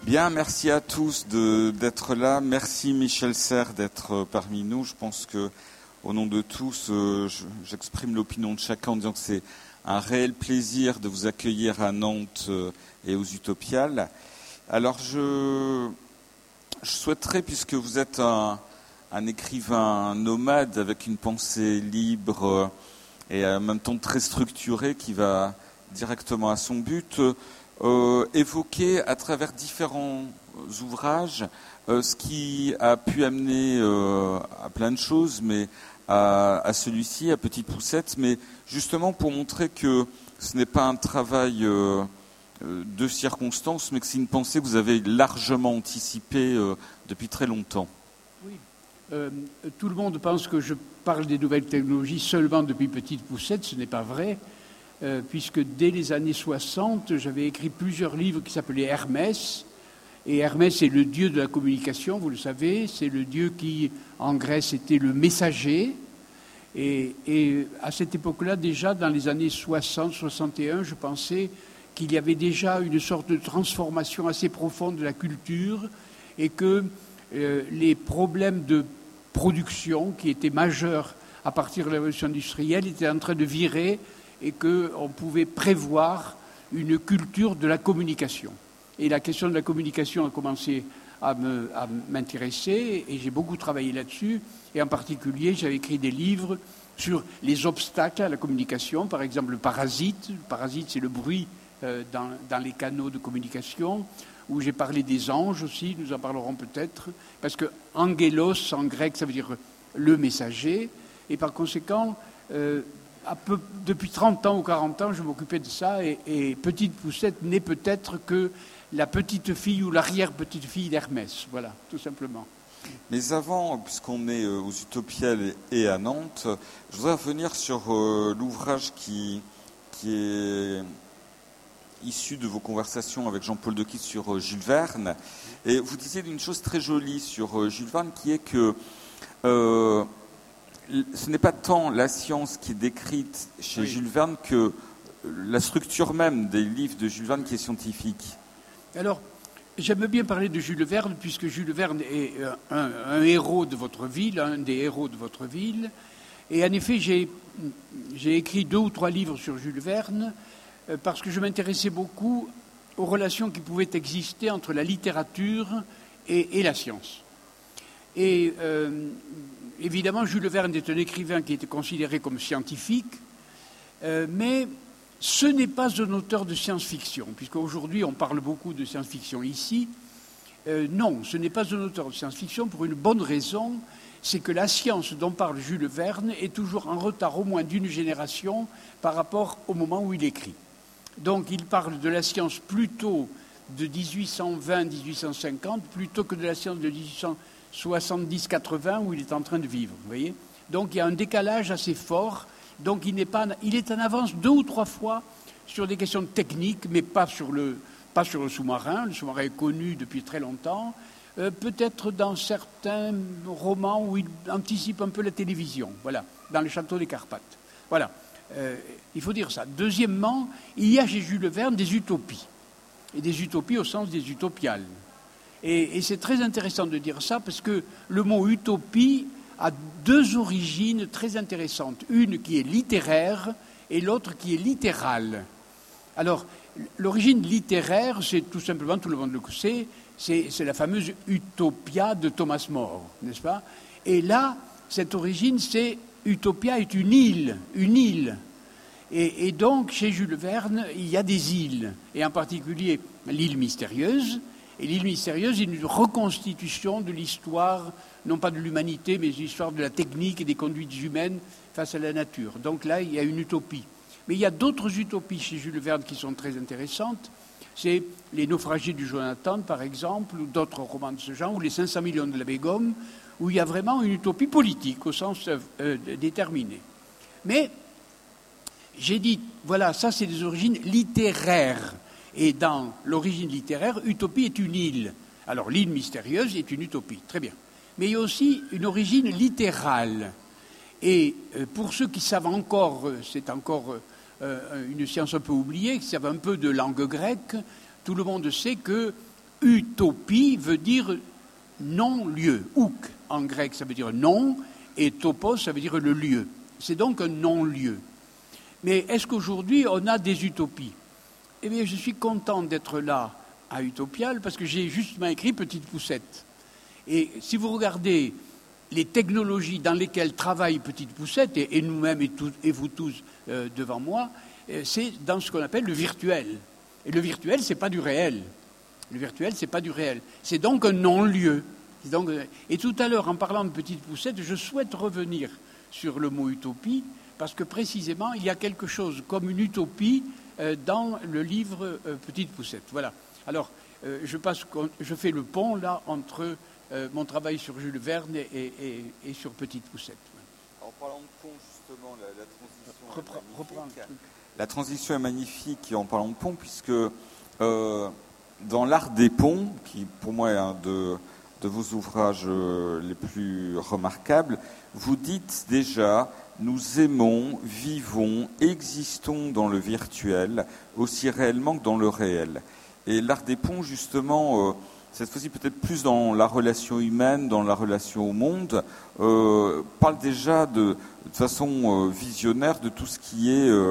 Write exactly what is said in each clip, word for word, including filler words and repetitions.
Bien, merci à tous de, d'être là. Merci Michel Serres d'être parmi nous. Je pense que, au nom de tous, euh, je, j'exprime l'opinion de chacun en disant que c'est un réel plaisir de vous accueillir à Nantes euh, et aux Utopiales. Alors, je, je souhaiterais, puisque vous êtes un, un écrivain nomade avec une pensée libre euh, et en même temps très structurée qui va directement à son but, euh, Euh, évoquer à travers différents ouvrages euh, ce qui a pu amener euh, à plein de choses, mais à, à celui-ci, à Petite Poussette, mais justement pour montrer que ce n'est pas un travail euh, de circonstance, mais que c'est une pensée que vous avez largement anticipée euh, depuis très longtemps. Oui. Euh, tout le monde pense que je parle des nouvelles technologies seulement depuis Petite Poussette, ce n'est pas vrai. Euh, puisque dès les années soixante, j'avais écrit plusieurs livres qui s'appelaient Hermès. Et Hermès est le dieu de la communication, vous le savez. C'est le dieu qui, en Grèce, était le messager. Et, et à cette époque-là, déjà, dans les années soixante soixante et un, je pensais qu'il y avait déjà une sorte de transformation assez profonde de la culture et que euh, les problèmes de production, qui étaient majeurs à partir de la révolution industrielle, étaient en train de virer et qu'on pouvait prévoir une culture de la communication. Et la question de la communication a commencé à, me, à m'intéresser, et j'ai beaucoup travaillé là-dessus, et en particulier, j'avais écrit des livres sur les obstacles à la communication, par exemple le parasite. Le parasite, c'est le bruit euh, dans, dans les canaux de communication, où j'ai parlé des anges aussi, nous en parlerons peut-être, parce que angelos, en grec, ça veut dire le messager, et par conséquent, euh, À peu, depuis trente ans ou quarante ans, je m'occupais de ça, et, et Petite Poussette n'est peut-être que la petite fille ou l'arrière-petite fille d'Hermès, voilà, tout simplement. Mais avant, puisqu'on est aux Utopiales et à Nantes, je voudrais revenir sur euh, l'ouvrage qui, qui est issu de vos conversations avec Jean-Paul Decaux sur euh, Jules Verne, et vous disiez une chose très jolie sur euh, Jules Verne, qui est que euh, ce n'est pas tant la science qui est décrite chez oui. Jules Verne que la structure même des livres de Jules Verne qui est scientifique. Alors, j'aime bien parler de Jules Verne, puisque Jules Verne est un, un héros de votre ville, un des héros de votre ville. Et en effet, j'ai, j'ai écrit deux ou trois livres sur Jules Verne, parce que je m'intéressais beaucoup aux relations qui pouvaient exister entre la littérature et, et la science. Et euh, évidemment, Jules Verne est un écrivain qui était considéré comme scientifique, euh, mais ce n'est pas un auteur de science-fiction, puisqu'aujourd'hui on parle beaucoup de science-fiction ici. Euh, non, ce n'est pas un auteur de science-fiction pour une bonne raison, c'est que la science dont parle Jules Verne est toujours en retard au moins d'une génération par rapport au moment où il écrit. Donc il parle de la science plutôt de dix-huit cent vingt à dix-huit cent cinquante, plutôt que de la science de dix-huit cent soixante-dix quatre-vingts où il est en train de vivre, vous voyez. Donc il y a un décalage assez fort. Donc il, n'est pas, il est en avance deux ou trois fois sur des questions techniques, mais pas sur le, pas sur le sous-marin. Le sous-marin est connu depuis très longtemps. Euh, peut-être dans certains romans où il anticipe un peu la télévision, voilà, dans le château des Carpates. Voilà, euh, il faut dire ça. Deuxièmement, il y a chez Jules Verne des utopies, et des utopies au sens des utopiales. Et, et c'est très intéressant de dire ça parce que le mot utopie a deux origines très intéressantes. Une qui est littéraire et l'autre qui est littérale. Alors, l'origine littéraire, c'est tout simplement, tout le monde le sait, c'est, c'est la fameuse Utopia de Thomas More, n'est-ce pas? Et là, cette origine, c'est Utopia est une île, une île. Et, et donc, chez Jules Verne, il y a des îles, et en particulier l'île mystérieuse. Et l'île mystérieuse est une reconstitution de l'histoire, non pas de l'humanité, mais de l'histoire de la technique et des conduites humaines face à la nature. Donc là, il y a une utopie. Mais il y a d'autres utopies chez Jules Verne qui sont très intéressantes. C'est Les naufragés du Jonathan, par exemple, ou d'autres romans de ce genre, ou Les cinq cents millions de la Begum, où il y a vraiment une utopie politique, au sens euh, déterminé. Mais j'ai dit, voilà, ça c'est des origines littéraires. Et dans l'origine littéraire, utopie est une île. Alors l'île mystérieuse est une utopie, très bien. Mais il y a aussi une origine littérale. Et pour ceux qui savent encore, c'est encore une science un peu oubliée, qui savent un peu de langue grecque, tout le monde sait que utopie veut dire non-lieu. Ouk, en grec, ça veut dire non, et topos, ça veut dire le lieu. C'est donc un non-lieu. Mais est-ce qu'aujourd'hui, on a des utopies? Eh bien, je suis content d'être là à Utopial, parce que j'ai justement écrit Petite Poussette. Et si vous regardez les technologies dans lesquelles travaille Petite Poussette, et, et nous-mêmes et, tout, et vous tous euh, devant moi, euh, c'est dans ce qu'on appelle le virtuel. Et le virtuel, c'est pas du réel. Le virtuel, c'est pas du réel. C'est donc un non-lieu. Donc, et tout à l'heure, en parlant de Petite Poussette, je souhaite revenir sur le mot utopie, parce que précisément, il y a quelque chose comme une utopie euh, dans le livre euh, Petite Poussette. Voilà. Alors, euh, je, passe, je fais le pont, là, entre euh, mon travail sur Jules Verne et, et, et sur Petite Poussette. En parlant de pont, justement, la, la transition Repre, est reprends magnifique. La transition est magnifique en parlant de pont, puisque euh, dans l'art des ponts, qui pour moi est un de, de vos ouvrages euh, les plus remarquables, vous dites déjà... Nous aimons, vivons, existons dans le virtuel aussi réellement que dans le réel. Et l'art des ponts, justement, euh, cette fois-ci peut-être plus dans la relation humaine, dans la relation au monde, euh, parle déjà de, de façon euh, visionnaire de tout ce qui est euh,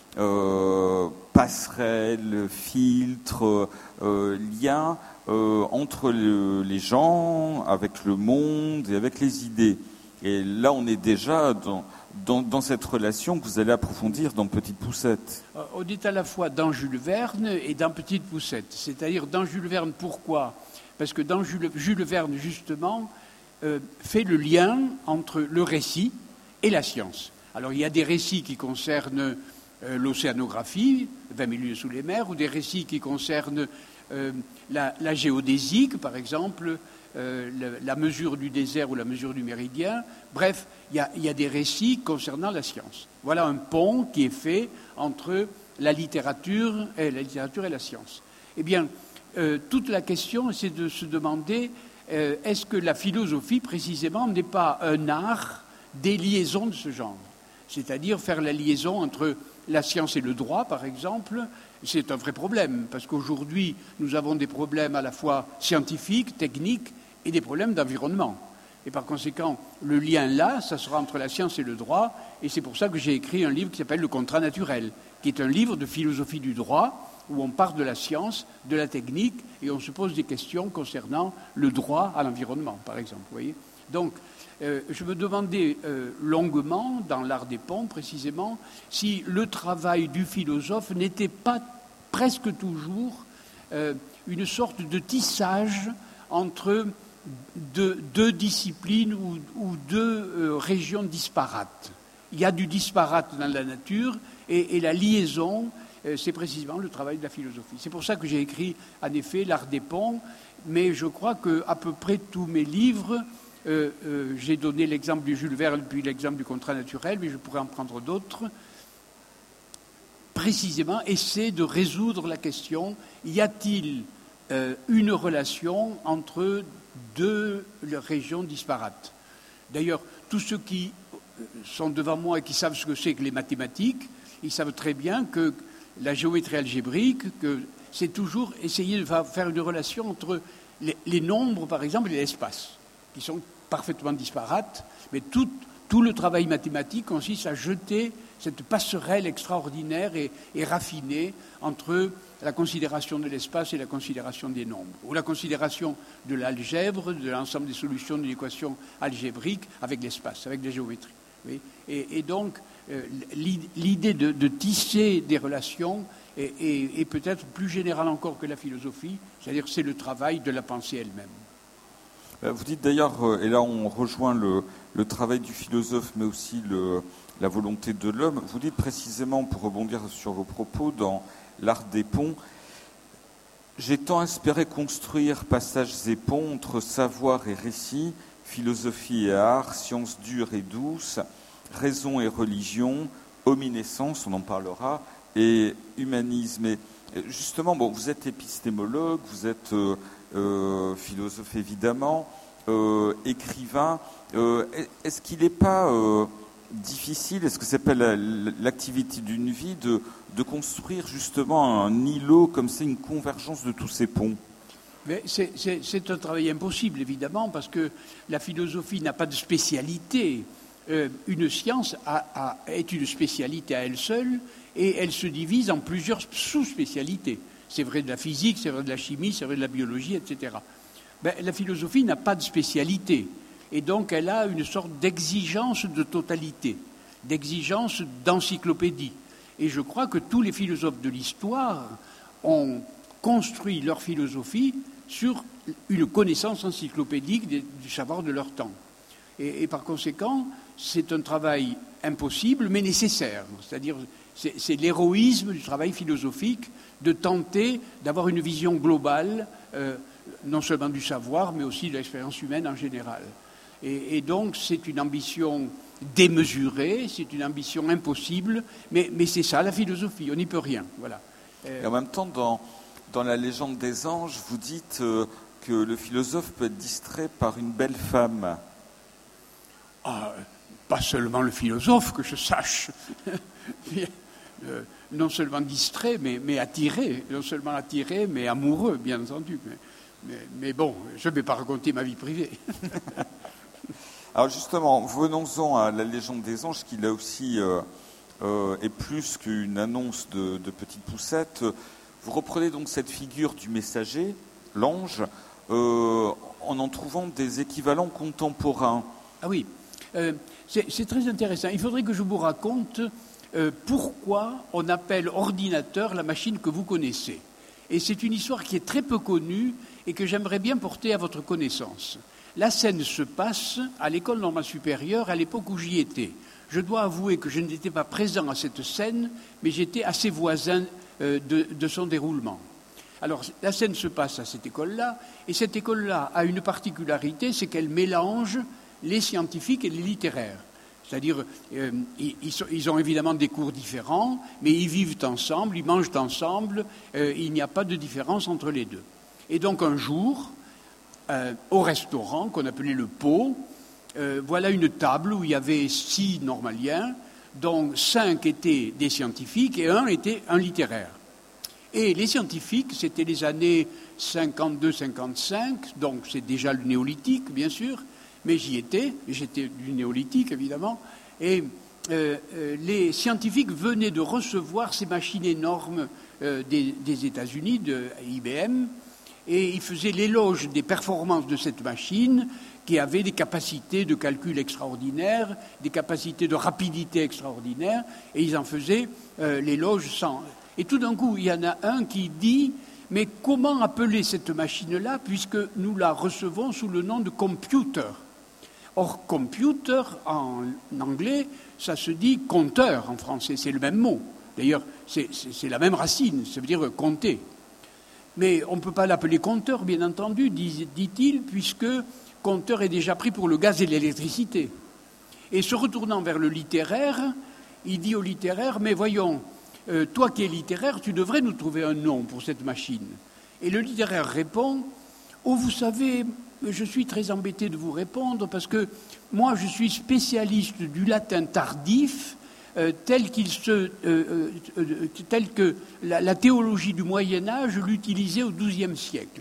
euh, passerelle, filtre, euh, lien euh, entre le, les gens, avec le monde et avec les idées. Et là, on est déjà dans... Dans, dans cette relation que vous allez approfondir dans Petite Poussette. On est à la fois dans Jules Verne et dans Petite Poussette. C'est-à-dire dans Jules Verne, pourquoi? Parce que dans Jules, Jules Verne, justement, euh, fait le lien entre le récit et la science. Alors il y a des récits qui concernent euh, l'océanographie, vingt mille lieues sous les mers, ou des récits qui concernent euh, la, la géodésique, par exemple, euh, la, la mesure du désert ou la mesure du méridien. Bref, il y a, il y a des récits concernant la science. Voilà un pont qui est fait entre la littérature et la, littérature et la science. Eh bien, euh, toute la question, c'est de se demander, euh, est-ce que la philosophie, précisément, n'est pas un art des liaisons de ce genre? C'est-à-dire faire la liaison entre la science et le droit, par exemple. C'est un vrai problème, parce qu'aujourd'hui, nous avons des problèmes à la fois scientifiques, techniques, et des problèmes d'environnement. Et par conséquent, le lien là, ça sera entre la science et le droit, et c'est pour ça que j'ai écrit un livre qui s'appelle Le Contrat naturel, qui est un livre de philosophie du droit, où on part de la science, de la technique, et on se pose des questions concernant le droit à l'environnement, par exemple. Vous voyez ? Donc, euh, je me demandais euh, longuement, dans l'art des ponts précisément, si le travail du philosophe n'était pas presque toujours euh, une sorte de tissage entre deux, deux disciplines ou, ou deux euh, régions disparates. Il y a du disparate dans la nature et, et la liaison, euh, c'est précisément le travail de la philosophie. C'est pour ça que j'ai écrit, en effet, l'art des ponts, mais je crois qu'à peu près tous mes livres, euh, euh, j'ai donné l'exemple du Jules Verne puis l'exemple du contrat naturel, mais je pourrais en prendre d'autres, précisément essaient de résoudre la question, y a-t-il euh, une relation entre deux régions disparates? D'ailleurs, tous ceux qui sont devant moi et qui savent ce que c'est que les mathématiques, ils savent très bien que la géométrie algébrique, que c'est toujours essayer de faire une relation entre les, les nombres, par exemple, et l'espace, qui sont parfaitement disparates, mais tout, tout le travail mathématique consiste à jeter cette passerelle extraordinaire et, et raffinée entre la considération de l'espace et la considération des nombres, ou la considération de l'algèbre, de l'ensemble des solutions de l'équation algébrique avec l'espace, avec la géométrie. Oui. Et, et donc, euh, l'idée de, de tisser des relations est, est, est peut-être plus générale encore que la philosophie, c'est-à-dire que c'est le travail de la pensée elle-même. Vous dites d'ailleurs, et là on rejoint le, le travail du philosophe, mais aussi le, la volonté de l'homme, vous dites précisément, pour rebondir sur vos propos, dans l'art des ponts, j'ai tant espéré construire passages et ponts entre savoir et récit, philosophie et art, science dure et douce, raison et religion, hominescence, on en parlera, et humanisme. Et justement, bon, vous êtes épistémologue, vous êtes euh, euh, philosophe évidemment, euh, écrivain. Euh, est-ce qu'il n'est pas euh, difficile, est-ce que c'est pas la, l'activité d'une vie de, de construire justement un îlot comme c'est une convergence de tous ces ponts? Mais c'est, c'est, c'est un travail impossible, évidemment, parce que la philosophie n'a pas de spécialité. Euh, une science a, a, est une spécialité à elle seule, et elle se divise en plusieurs sous-spécialités. C'est vrai de la physique, c'est vrai de la chimie, c'est vrai de la biologie, et cetera. Ben, la philosophie n'a pas de spécialité, et donc elle a une sorte d'exigence de totalité, d'exigence d'encyclopédie. Et je crois que tous les philosophes de l'histoire ont construit leur philosophie sur une connaissance encyclopédique du savoir de leur temps. Et, et par conséquent, c'est un travail impossible, mais nécessaire. C'est-à-dire, c'est, c'est l'héroïsme du travail philosophique de tenter d'avoir une vision globale, euh, non seulement du savoir, mais aussi de l'expérience humaine en général. Et, et donc, c'est une ambition démesurée, c'est une ambition impossible, mais, mais c'est ça la philosophie, on n'y peut rien. Voilà. Euh... Et en même temps, dans, dans la légende des anges, vous dites euh, que le philosophe peut être distrait par une belle femme. Ah, pas seulement le philosophe, que je sache. euh, non seulement distrait, mais, mais attiré. Non seulement attiré, mais amoureux, bien entendu. Mais, mais, mais bon, je ne vais pas raconter ma vie privée. Alors justement, venons-en à la légende des anges, qui là aussi euh, euh, est plus qu'une annonce de, de petite poussette. Vous reprenez donc cette figure du messager, l'ange, euh, en en trouvant des équivalents contemporains. Ah oui. Euh, c'est, c'est très intéressant. Il faudrait que je vous raconte euh, pourquoi on appelle ordinateur la machine que vous connaissez. Et c'est une histoire qui est très peu connue et que j'aimerais bien porter à votre connaissance. La scène se passe à l'école normale supérieure à l'époque où j'y étais. Je dois avouer que je n'étais pas présent à cette scène, mais j'étais assez voisin euh, de, de son déroulement. Alors, la scène se passe à cette école-là, et cette école-là a une particularité, c'est qu'elle mélange les scientifiques et les littéraires. C'est-à-dire, euh, ils, ils ont évidemment des cours différents, mais ils vivent ensemble, ils mangent ensemble, euh, il n'y a pas de différence entre les deux. Et donc un jour, euh, au restaurant qu'on appelait le Pot, euh, voilà une table où il y avait six normaliens, dont cinq étaient des scientifiques et un était un littéraire. Et les scientifiques, c'était les années cinquante-deux cinquante-cinq, donc c'est déjà le néolithique, bien sûr, mais j'y étais, j'étais du néolithique évidemment, et euh, euh, les scientifiques venaient de recevoir ces machines énormes euh, des, des États-Unis, de I B M, et ils faisaient l'éloge des performances de cette machine qui avait des capacités de calcul extraordinaires, des capacités de rapidité extraordinaires, et ils en faisaient euh, l'éloge sans... Et tout d'un coup, il y en a un qui dit « Mais comment appeler cette machine-là puisque nous la recevons sous le nom de computer ?» Or, computer, en anglais, ça se dit compteur en français, c'est le même mot. D'ailleurs, c'est, c'est, c'est la même racine, ça veut dire compter. Mais on ne peut pas l'appeler compteur, bien entendu, dit, dit-il, puisque compteur est déjà pris pour le gaz et l'électricité. Et se retournant vers le littéraire, il dit au littéraire, mais voyons, euh, toi qui es littéraire, tu devrais nous trouver un nom pour cette machine. Et le littéraire répond, oh, vous savez... Je suis très embêté de vous répondre parce que moi, je suis spécialiste du latin tardif euh, tel qu'il se, euh, euh, euh, tel que la, la théologie du Moyen Âge l'utilisait au douzième siècle.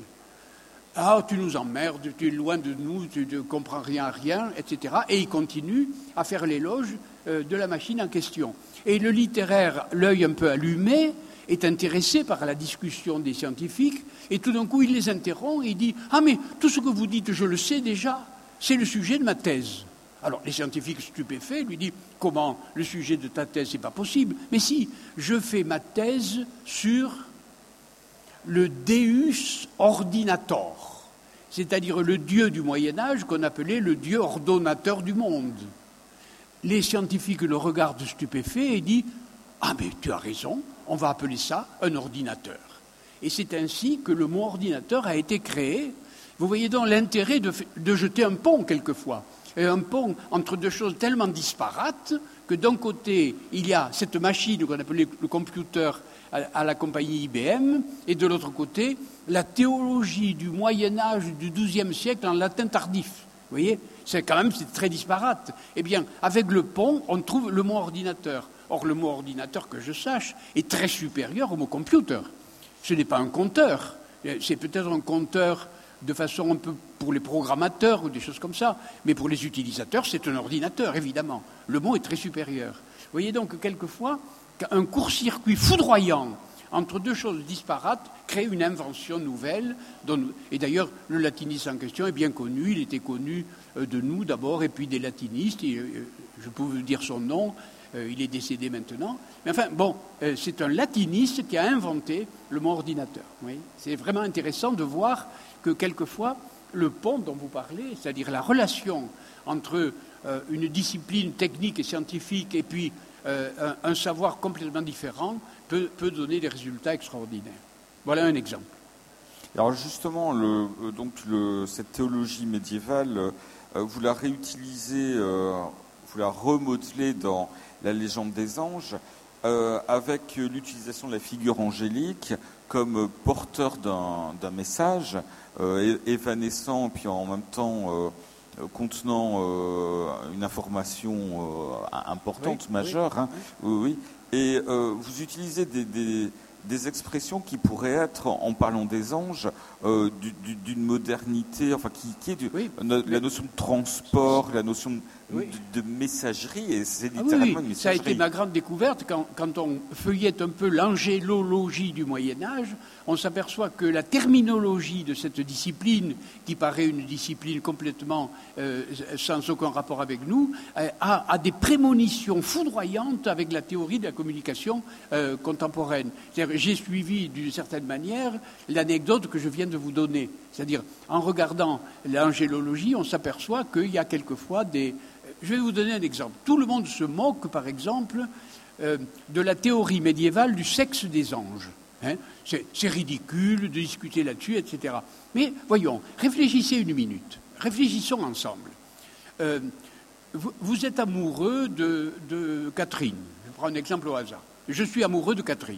Ah, tu nous emmerdes, tu es loin de nous, tu ne comprends rien à rien, et cetera. Et il continue à faire l'éloge euh, de la machine en question. Et le littéraire, l'œil un peu allumé, est intéressé par la discussion des scientifiques, et tout d'un coup, il les interrompt et il dit « Ah, mais tout ce que vous dites, je le sais déjà, c'est le sujet de ma thèse. » Alors, les scientifiques stupéfaits lui disent « Comment, le sujet de ta thèse, c'est pas possible ?»« Mais si, je fais ma thèse sur le Deus ordinator, c'est-à-dire le dieu du Moyen-Âge qu'on appelait le dieu ordonnateur du monde. » Les scientifiques le regardent stupéfaits et disent « Ah, mais tu as raison, on va appeler ça un ordinateur. » Et c'est ainsi que le mot ordinateur a été créé. Vous voyez donc l'intérêt de, de jeter un pont quelquefois. Et un pont entre deux choses tellement disparates que d'un côté, il y a cette machine qu'on appelait le computer à, à la compagnie I B M, et de l'autre côté, la théologie du Moyen-Âge du douzième siècle en latin tardif. Vous voyez, c'est quand même c'est très disparate. Eh bien, avec le pont, on trouve le mot ordinateur. Or, le mot ordinateur, que je sache, est très supérieur au mot computer. Ce n'est pas un compteur, C'est peut-être un compteur de façon un peu pour les programmateurs ou des choses comme ça, mais pour les utilisateurs, c'est un ordinateur, évidemment. Le mot est très supérieur. Vous voyez donc, quelquefois, un court-circuit foudroyant entre deux choses disparates crée une invention nouvelle. Dont, et d'ailleurs, le latiniste en question est bien connu. Il était connu de nous d'abord, et puis des latinistes. Et, je peux vous dire son nom. Il est décédé maintenant. Mais enfin, bon, c'est un latiniste qui a inventé le mot ordinateur. Oui. C'est vraiment intéressant de voir que quelquefois, le pont dont vous parlez, c'est-à-dire la relation entre euh, une discipline technique et scientifique et puis euh, un, un savoir complètement différent, peut, peut donner des résultats extraordinaires. Voilà un exemple. Alors justement, le, donc le, cette théologie médiévale, euh, vous la réutilisez, euh, vous la remodelez dans la légende des anges, euh, avec l'utilisation de la figure angélique comme porteur d'un, d'un message euh, évanescent, puis en même temps euh, contenant euh, une information euh, importante, oui, majeure. Oui, hein, oui. oui. Et euh, vous utilisez des, des, des expressions qui pourraient être, en parlant des anges, euh, du, du, d'une modernité, enfin qui, qui est du, oui, no, la notion de transport, la notion de, oui. de, de messagerie, et c'est littéralement ah oui, oui. une messagerie. Ça a été ma grande découverte quand, quand on feuillette un peu l'angélologie du Moyen-Âge, on s'aperçoit que la terminologie de cette discipline, qui paraît une discipline complètement euh, sans aucun rapport avec nous, euh, a, a des prémonitions foudroyantes avec la théorie de la communication euh, contemporaine. C'est-à-dire, j'ai suivi d'une certaine manière l'anecdote que je viens de vous donner. C'est-à-dire, en regardant l'angélologie, on s'aperçoit qu'il y a quelquefois des... Je vais vous donner un exemple. Tout le monde se moque, par exemple, euh, de la théorie médiévale du sexe des anges. Hein, c'est, c'est ridicule de discuter là-dessus, et cetera. Mais voyons, réfléchissez une minute. Réfléchissons ensemble. Euh, vous, vous êtes amoureux de, de Catherine. Je prends un exemple au hasard. Je suis amoureux de Catherine.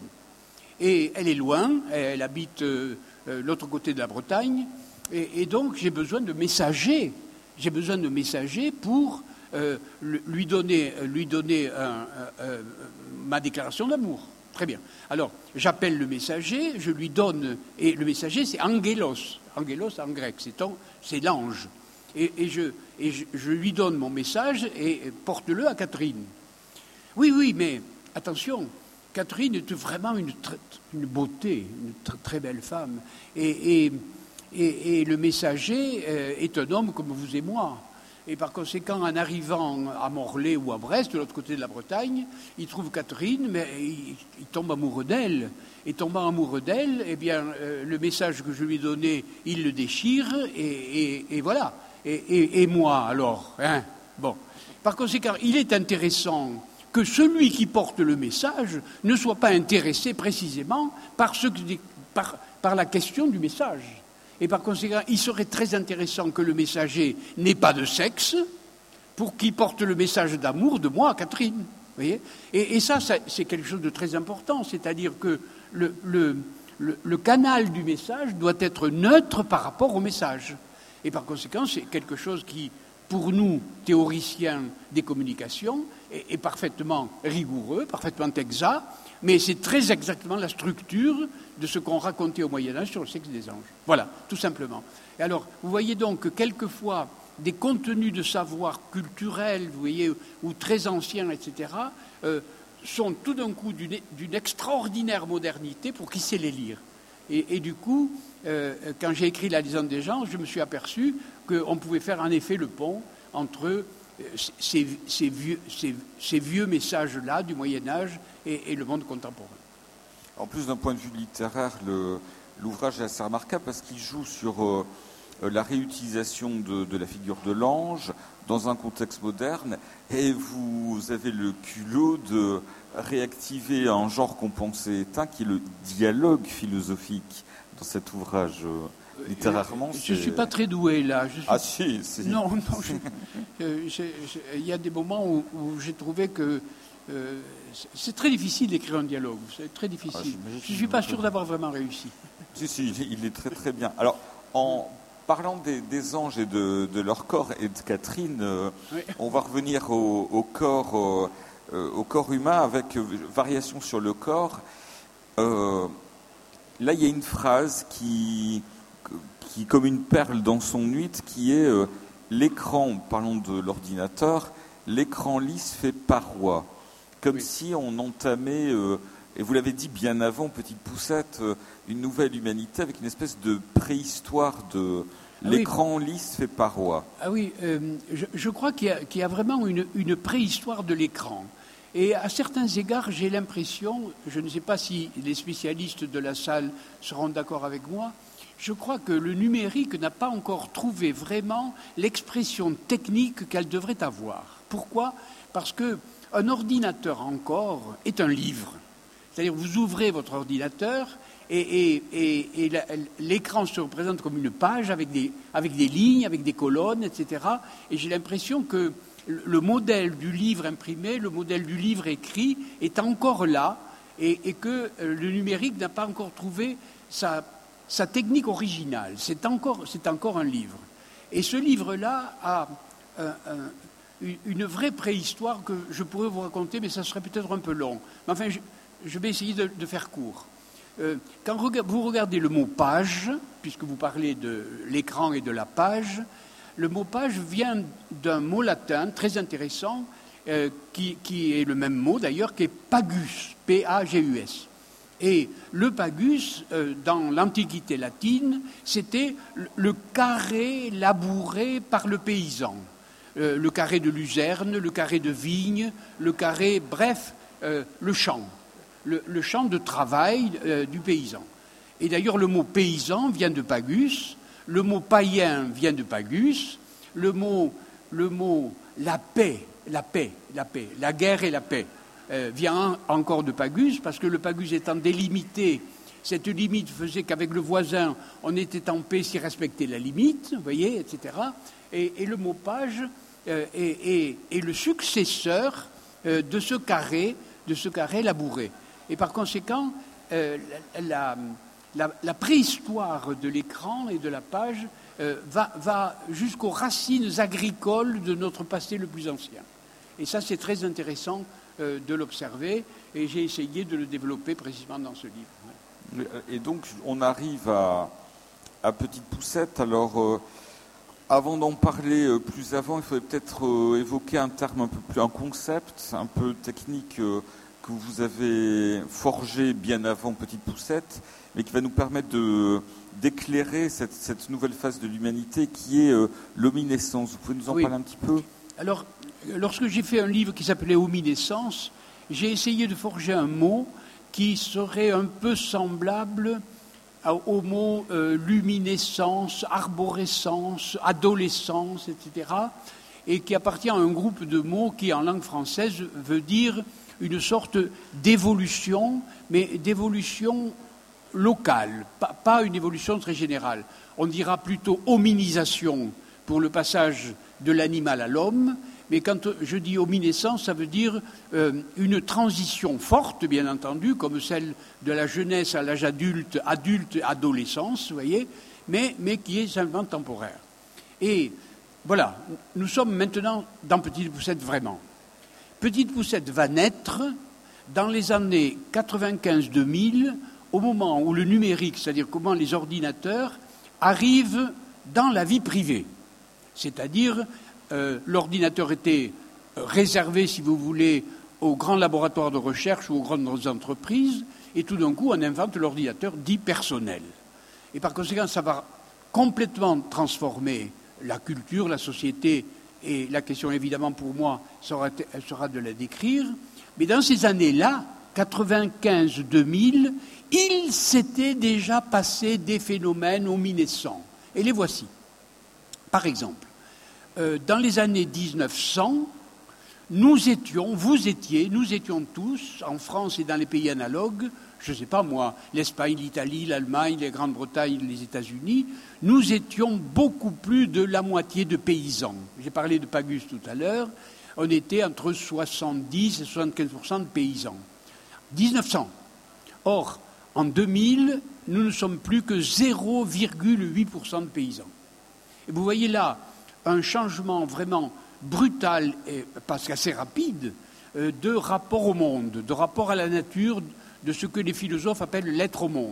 Et elle est loin, elle habite euh, l'autre côté de la Bretagne. Et, et donc, j'ai besoin de messagers. J'ai besoin de messagers pour euh, lui donner, lui donner un, un, un, ma déclaration d'amour. Très bien. Alors, j'appelle le messager, je lui donne... Et le messager, c'est Angelos. Angelos, en grec, c'est, ton, c'est l'ange. Et, et, je, et je, je lui donne mon message et, et porte-le à Catherine. Oui, oui, mais attention, Catherine est vraiment une, une beauté, une tr- très belle femme. Et, et, et, et le messager euh, est un homme comme vous et moi. Et par conséquent, en arrivant à Morlaix ou à Brest, de l'autre côté de la Bretagne, il trouve Catherine, mais il, il tombe amoureux d'elle. Et tombant amoureux d'elle, eh bien, euh, le message que je lui ai donné, il le déchire, et, et, et voilà. Et, et, et moi, alors, hein, bon. Par conséquent, il est intéressant que celui qui porte le message ne soit pas intéressé précisément par, ce que, par, par la question du message. Et par conséquent, il serait très intéressant que le messager n'ait pas de sexe pour qu'il porte le message d'amour de moi à Catherine. Vous voyez ? et, et ça, ça, c'est quelque chose de très important. C'est-à-dire que le, le, le, le canal du message doit être neutre par rapport au message. Et par conséquent, c'est quelque chose qui, pour nous, théoriciens des communications, est, est parfaitement rigoureux, parfaitement exact, mais c'est très exactement la structure de ce qu'on racontait au Moyen-Âge sur le sexe des anges. Voilà, tout simplement. Et alors, vous voyez donc que quelquefois, des contenus de savoir culturel, vous voyez, ou très anciens, et cetera, euh, sont tout d'un coup d'une, d'une extraordinaire modernité pour qui sait les lire. Et, et du coup, euh, quand j'ai écrit La légende des anges, je me suis aperçu qu'on pouvait faire en effet le pont entre ces, ces, vieux, ces, ces vieux messages-là du Moyen-Âge et, et le monde contemporain. En plus, d'un point de vue littéraire, le, l'ouvrage est assez remarquable parce qu'il joue sur euh, la réutilisation de, de la figure de l'ange dans un contexte moderne, et vous avez le culot de réactiver un genre qu'on pensait éteint, qui est le dialogue philosophique dans cet ouvrage. Euh, littérairement, je ne suis pas très doué là. Je suis... Ah si, si. Non, non. Je, euh, je, je, il y a des moments où, où j'ai trouvé que Euh, c'est très difficile d'écrire un dialogue, c'est très difficile. Ah, je ne suis pas sûr d'avoir vraiment réussi. Si, si, il est très très bien. Alors, en parlant des, des anges et de, de leur corps et de Catherine, euh, oui. on va revenir au, au, corps, euh, au corps humain avec euh, variation sur le corps. Euh, là, il y a une phrase qui, qui comme une perle dans son huile, qui est euh, l'écran, parlons de l'ordinateur, l'écran lisse fait paroi. Comme oui. si on entamait, euh, et vous l'avez dit bien avant, Petite Poucette, euh, une nouvelle humanité avec une espèce de préhistoire de ah l'écran oui. lisse fait paroi. Ah oui, euh, je, je crois qu'il y a, qu'il y a vraiment une, une préhistoire de l'écran. Et à certains égards, j'ai l'impression, je ne sais pas si les spécialistes de la salle seront d'accord avec moi, je crois que le numérique n'a pas encore trouvé vraiment l'expression technique qu'elle devrait avoir. Pourquoi ? Parce qu'un ordinateur encore est un livre. C'est-à-dire vous ouvrez votre ordinateur et, et, et, et la, l'écran se représente comme une page avec des, avec des lignes, avec des colonnes, et cetera. Et j'ai l'impression que le modèle du livre imprimé, le modèle du livre écrit est encore là et, et que le numérique n'a pas encore trouvé sa, sa technique originale. C'est encore, c'est encore un livre. Et ce livre-là a un, un, une vraie préhistoire que je pourrais vous raconter, mais ça serait peut-être un peu long. Mais enfin, je, je vais essayer de, de faire court. Euh, quand vous regardez le mot « page », puisque vous parlez de l'écran et de la page, le mot « page » vient d'un mot latin très intéressant, euh, qui, qui est le même mot d'ailleurs, qui est « pagus », P A G U S. Et le pagus, euh, dans l'Antiquité latine, c'était le carré labouré par le paysan. Euh, le carré de luzerne, le carré de vigne, le carré, bref, euh, le champ. Le, le champ de travail euh, du paysan. Et d'ailleurs, le mot « paysan » vient de pagus. Le mot païen vient de pagus, le mot, le mot la paix, la paix, la paix, la guerre et la paix euh, vient encore de pagus, parce que le pagus étant délimité, cette limite faisait qu'avec le voisin, on était en paix s'il respectait la limite, vous voyez, et cetera. Et, et le mot page euh, est, est, est le successeur euh, de ce carré, de ce carré labouré. Et par conséquent, euh, la, la La, la préhistoire de l'écran et de la page euh, va, va jusqu'aux racines agricoles de notre passé le plus ancien. Et ça, c'est très intéressant euh, de l'observer, et j'ai essayé de le développer précisément dans ce livre. Et donc, on arrive à, à Petite Poucette. Alors, euh, avant d'en parler euh, plus avant, il faudrait peut-être euh, évoquer un terme un peu plus, un concept un peu technique euh, que vous avez forgé bien avant Petite Poucette, mais qui va nous permettre de, d'éclairer cette, cette nouvelle phase de l'humanité qui est euh, l'hominescence. Vous pouvez nous en oui. parler un petit peu ? Alors, lorsque j'ai fait un livre qui s'appelait Hominescence, j'ai essayé de forger un mot qui serait un peu semblable au mot euh, luminescence, arborescence, adolescence, et cetera, et qui appartient à un groupe de mots qui, en langue française, veut dire une sorte d'évolution, mais d'évolution locale, pas, pas une évolution très générale. On dira plutôt hominisation pour le passage de l'animal à l'homme, mais quand je dis hominescence, ça veut dire euh, une transition forte, bien entendu, comme celle de la jeunesse à l'âge adulte, adulte, adolescence, vous voyez, mais, mais qui est simplement temporaire. Et voilà, nous sommes maintenant dans Petite Poucette vraiment. Petite Poucette va naître dans les années quatre-vingt-quinze deux mille, au moment où le numérique, c'est-à-dire comment les ordinateurs, arrivent dans la vie privée. C'est-à-dire, euh, l'ordinateur était réservé, si vous voulez, aux grands laboratoires de recherche ou aux grandes entreprises, et tout d'un coup, on invente l'ordinateur dit personnel. Et par conséquent, ça va complètement transformer la culture, la société, et la question, évidemment, pour moi, sera, sera de la décrire. Mais dans ces années-là, quatre-vingt-quinze deux mille, il s'était déjà passé des phénomènes hominescents. Et les voici. Par exemple, euh, dans les années dix-neuf cents, nous étions, vous étiez, nous étions tous, en France et dans les pays analogues, je ne sais pas moi, l'Espagne, l'Italie, l'Allemagne, la Grande-Bretagne, les États-Unis, nous étions beaucoup plus de la moitié de paysans. J'ai parlé de pagus tout à l'heure, on était entre soixante-dix et soixante-quinze pour cent de paysans. dix-neuf cents. Or, en deux mille, nous ne sommes plus que zéro virgule huit pour cent de paysans. Et vous voyez là un changement vraiment brutal, et parce qu'assez rapide, euh, de rapport au monde, de rapport à la nature, de ce que les philosophes appellent l'être au monde.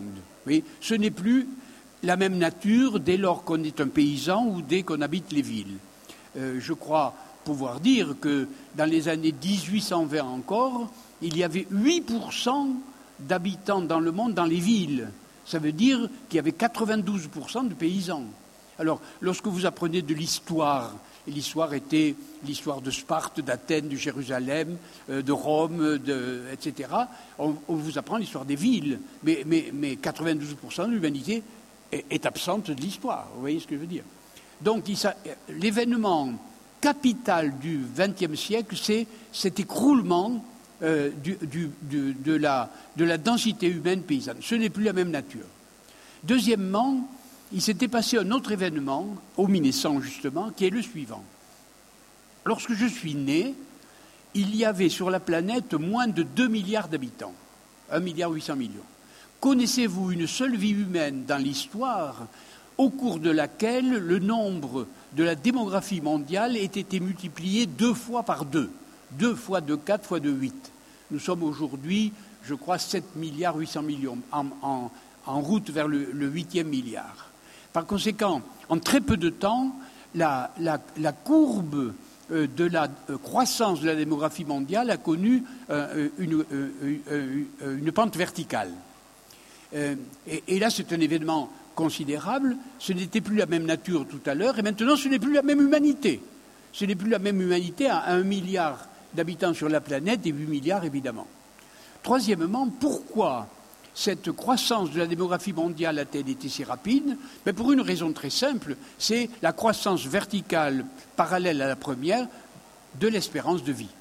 Oui, ce n'est plus la même nature dès lors qu'on est un paysan ou dès qu'on habite les villes. Euh, je crois pouvoir dire que dans les années dix-huit cent vingt encore, il y avait huit pour cent d'habitants dans le monde dans les villes. Ça veut dire qu'il y avait quatre-vingt-douze pour cent de paysans. Alors, lorsque vous apprenez de l'histoire, et l'histoire était l'histoire de Sparte, d'Athènes, de Jérusalem, euh, de Rome, de, et cetera, on, on vous apprend l'histoire des villes. Mais, mais, mais quatre-vingt-douze pour cent de l'humanité est, est absente de l'histoire. Vous voyez ce que je veux dire? Donc, il, l'événement capital du vingtième siècle, c'est cet écroulement euh, du, du, du, de, la, de la densité humaine paysanne. Ce n'est plus la même nature. Deuxièmement, il s'était passé un autre événement, au Minnesant justement, qui est le suivant. Lorsque je suis né, il y avait sur la planète moins de deux milliards d'habitants, un milliard huit cents millions. Connaissez-vous une seule vie humaine dans l'histoire au cours de laquelle le nombre de la démographie mondiale ait été multiplié deux fois par deux, deux fois de quatre fois de huit. Nous sommes aujourd'hui, je crois, sept milliards huit cents millions, en, en, en route vers le, le huitième milliard. Par conséquent, en très peu de temps, la, la, la courbe euh, de la euh, croissance de la démographie mondiale a connu euh, une, euh, euh, une pente verticale. Euh, et, et là, c'est un événement considérable. Ce n'était plus la même nature tout à l'heure, et maintenant, ce n'est plus la même humanité. Ce n'est plus la même humanité à un milliard d'habitants sur la planète et huit milliards, évidemment. Troisièmement, pourquoi cette croissance de la démographie mondiale a-t-elle été si rapide? Mais pour une raison très simple, c'est la croissance verticale parallèle à la première de l'espérance de vie.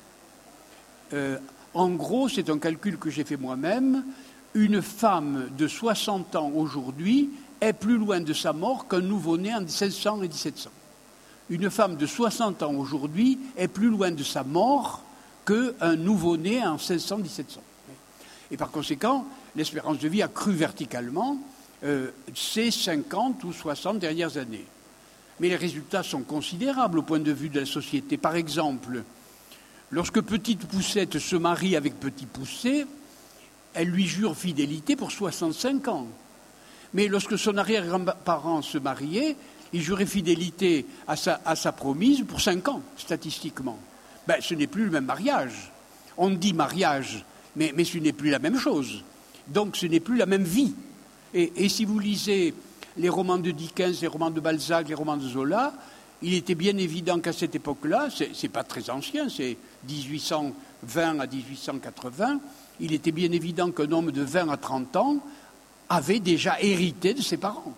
Euh, en gros, c'est un calcul que j'ai fait moi-même, une femme de soixante ans aujourd'hui est plus loin de sa mort qu'un nouveau-né en seize cents et dix-sept cents. Une femme de soixante ans aujourd'hui est plus loin de sa mort qu'un nouveau-né en seize cents, dix-sept cents. Et par conséquent, l'espérance de vie a cru verticalement euh, ces cinquante ou soixante dernières années. Mais les résultats sont considérables au point de vue de la société. Par exemple, lorsque Petite Poussette se marie avec Petit Poucet, elle lui jure fidélité pour soixante-cinq ans. Mais lorsque son arrière-grand-parent se mariait, il jurait fidélité à sa, à sa promise pour cinq ans, statistiquement. Ben, ce n'est plus le même mariage. On dit mariage, mais, mais ce n'est plus la même chose. Donc ce n'est plus la même vie. Et, et si vous lisez les romans de Dickens, les romans de Balzac, les romans de Zola, il était bien évident qu'à cette époque-là, c'est, c'est pas très ancien, c'est dix-huit cent vingt à dix-huit cent quatre-vingts, il était bien évident qu'un homme de vingt à trente ans avait déjà hérité de ses parents.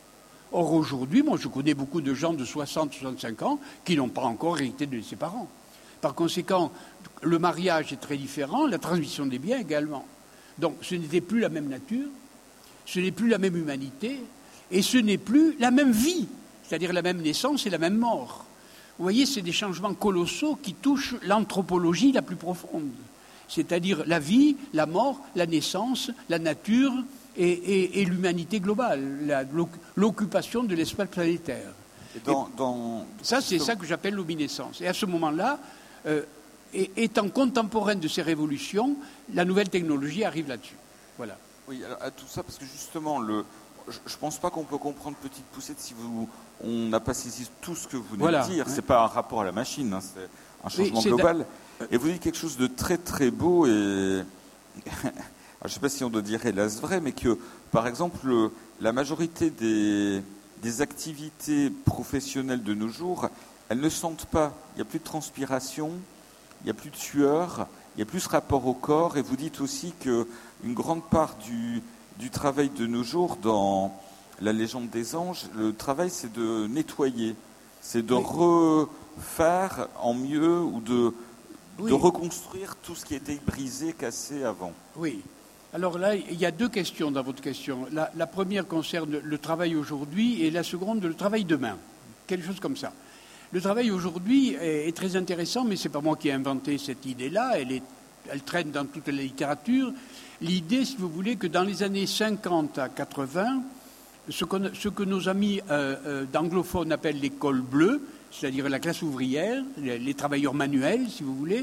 Or aujourd'hui, moi je connais beaucoup de gens de soixante à soixante-cinq ans qui n'ont pas encore hérité de ses parents. Par conséquent, le mariage est très différent, la transmission des biens également. Donc ce n'était plus la même nature, ce n'est plus la même humanité, et ce n'est plus la même vie, c'est-à-dire la même naissance et la même mort. Vous voyez, c'est des changements colossaux qui touchent l'anthropologie la plus profonde, c'est-à-dire la vie, la mort, la naissance, la nature et, et, et l'humanité globale, la, l'occupation de l'espace planétaire. Et dans, et dans... Ça, c'est ça que j'appelle l'luminescence. Et à ce moment-là, euh, et, étant contemporaine de ces révolutions, la nouvelle technologie arrive là-dessus. Voilà. Oui, alors, à tout ça, parce que justement, le, je ne pense pas qu'on peut comprendre Petite Poussette si vous, on n'a pas saisi tout ce que vous venez voilà, de dire. Ouais. Ce n'est pas un rapport à la machine, hein, c'est un changement oui, global. Et vous dites quelque chose de très très beau et... je ne sais pas si on doit dire hélas vrai, mais que, par exemple, le, la majorité des, des activités professionnelles de nos jours, elles ne sentent pas. Il n'y a plus de transpiration, il n'y a plus de sueur, il y a plus ce rapport au corps. Et vous dites aussi qu'une grande part du, du travail de nos jours, dans la légende des anges, le travail, c'est de nettoyer, c'est de oui. refaire en mieux ou de, oui. de reconstruire tout ce qui était brisé, cassé avant. Oui. Alors là, il y a deux questions dans votre question. La, la première concerne le travail aujourd'hui et la seconde, le travail demain. Quelque chose comme ça. Le travail aujourd'hui est, est très intéressant, mais ce n'est pas moi qui ai inventé cette idée-là. Elle, est, elle traîne dans toute la littérature. L'idée, si vous voulez, que dans les années cinquante à quatre-vingts, ce, ce que nos amis euh, euh, d'anglophones appellent l'école bleue, c'est-à-dire la classe ouvrière, les, les travailleurs manuels, si vous voulez,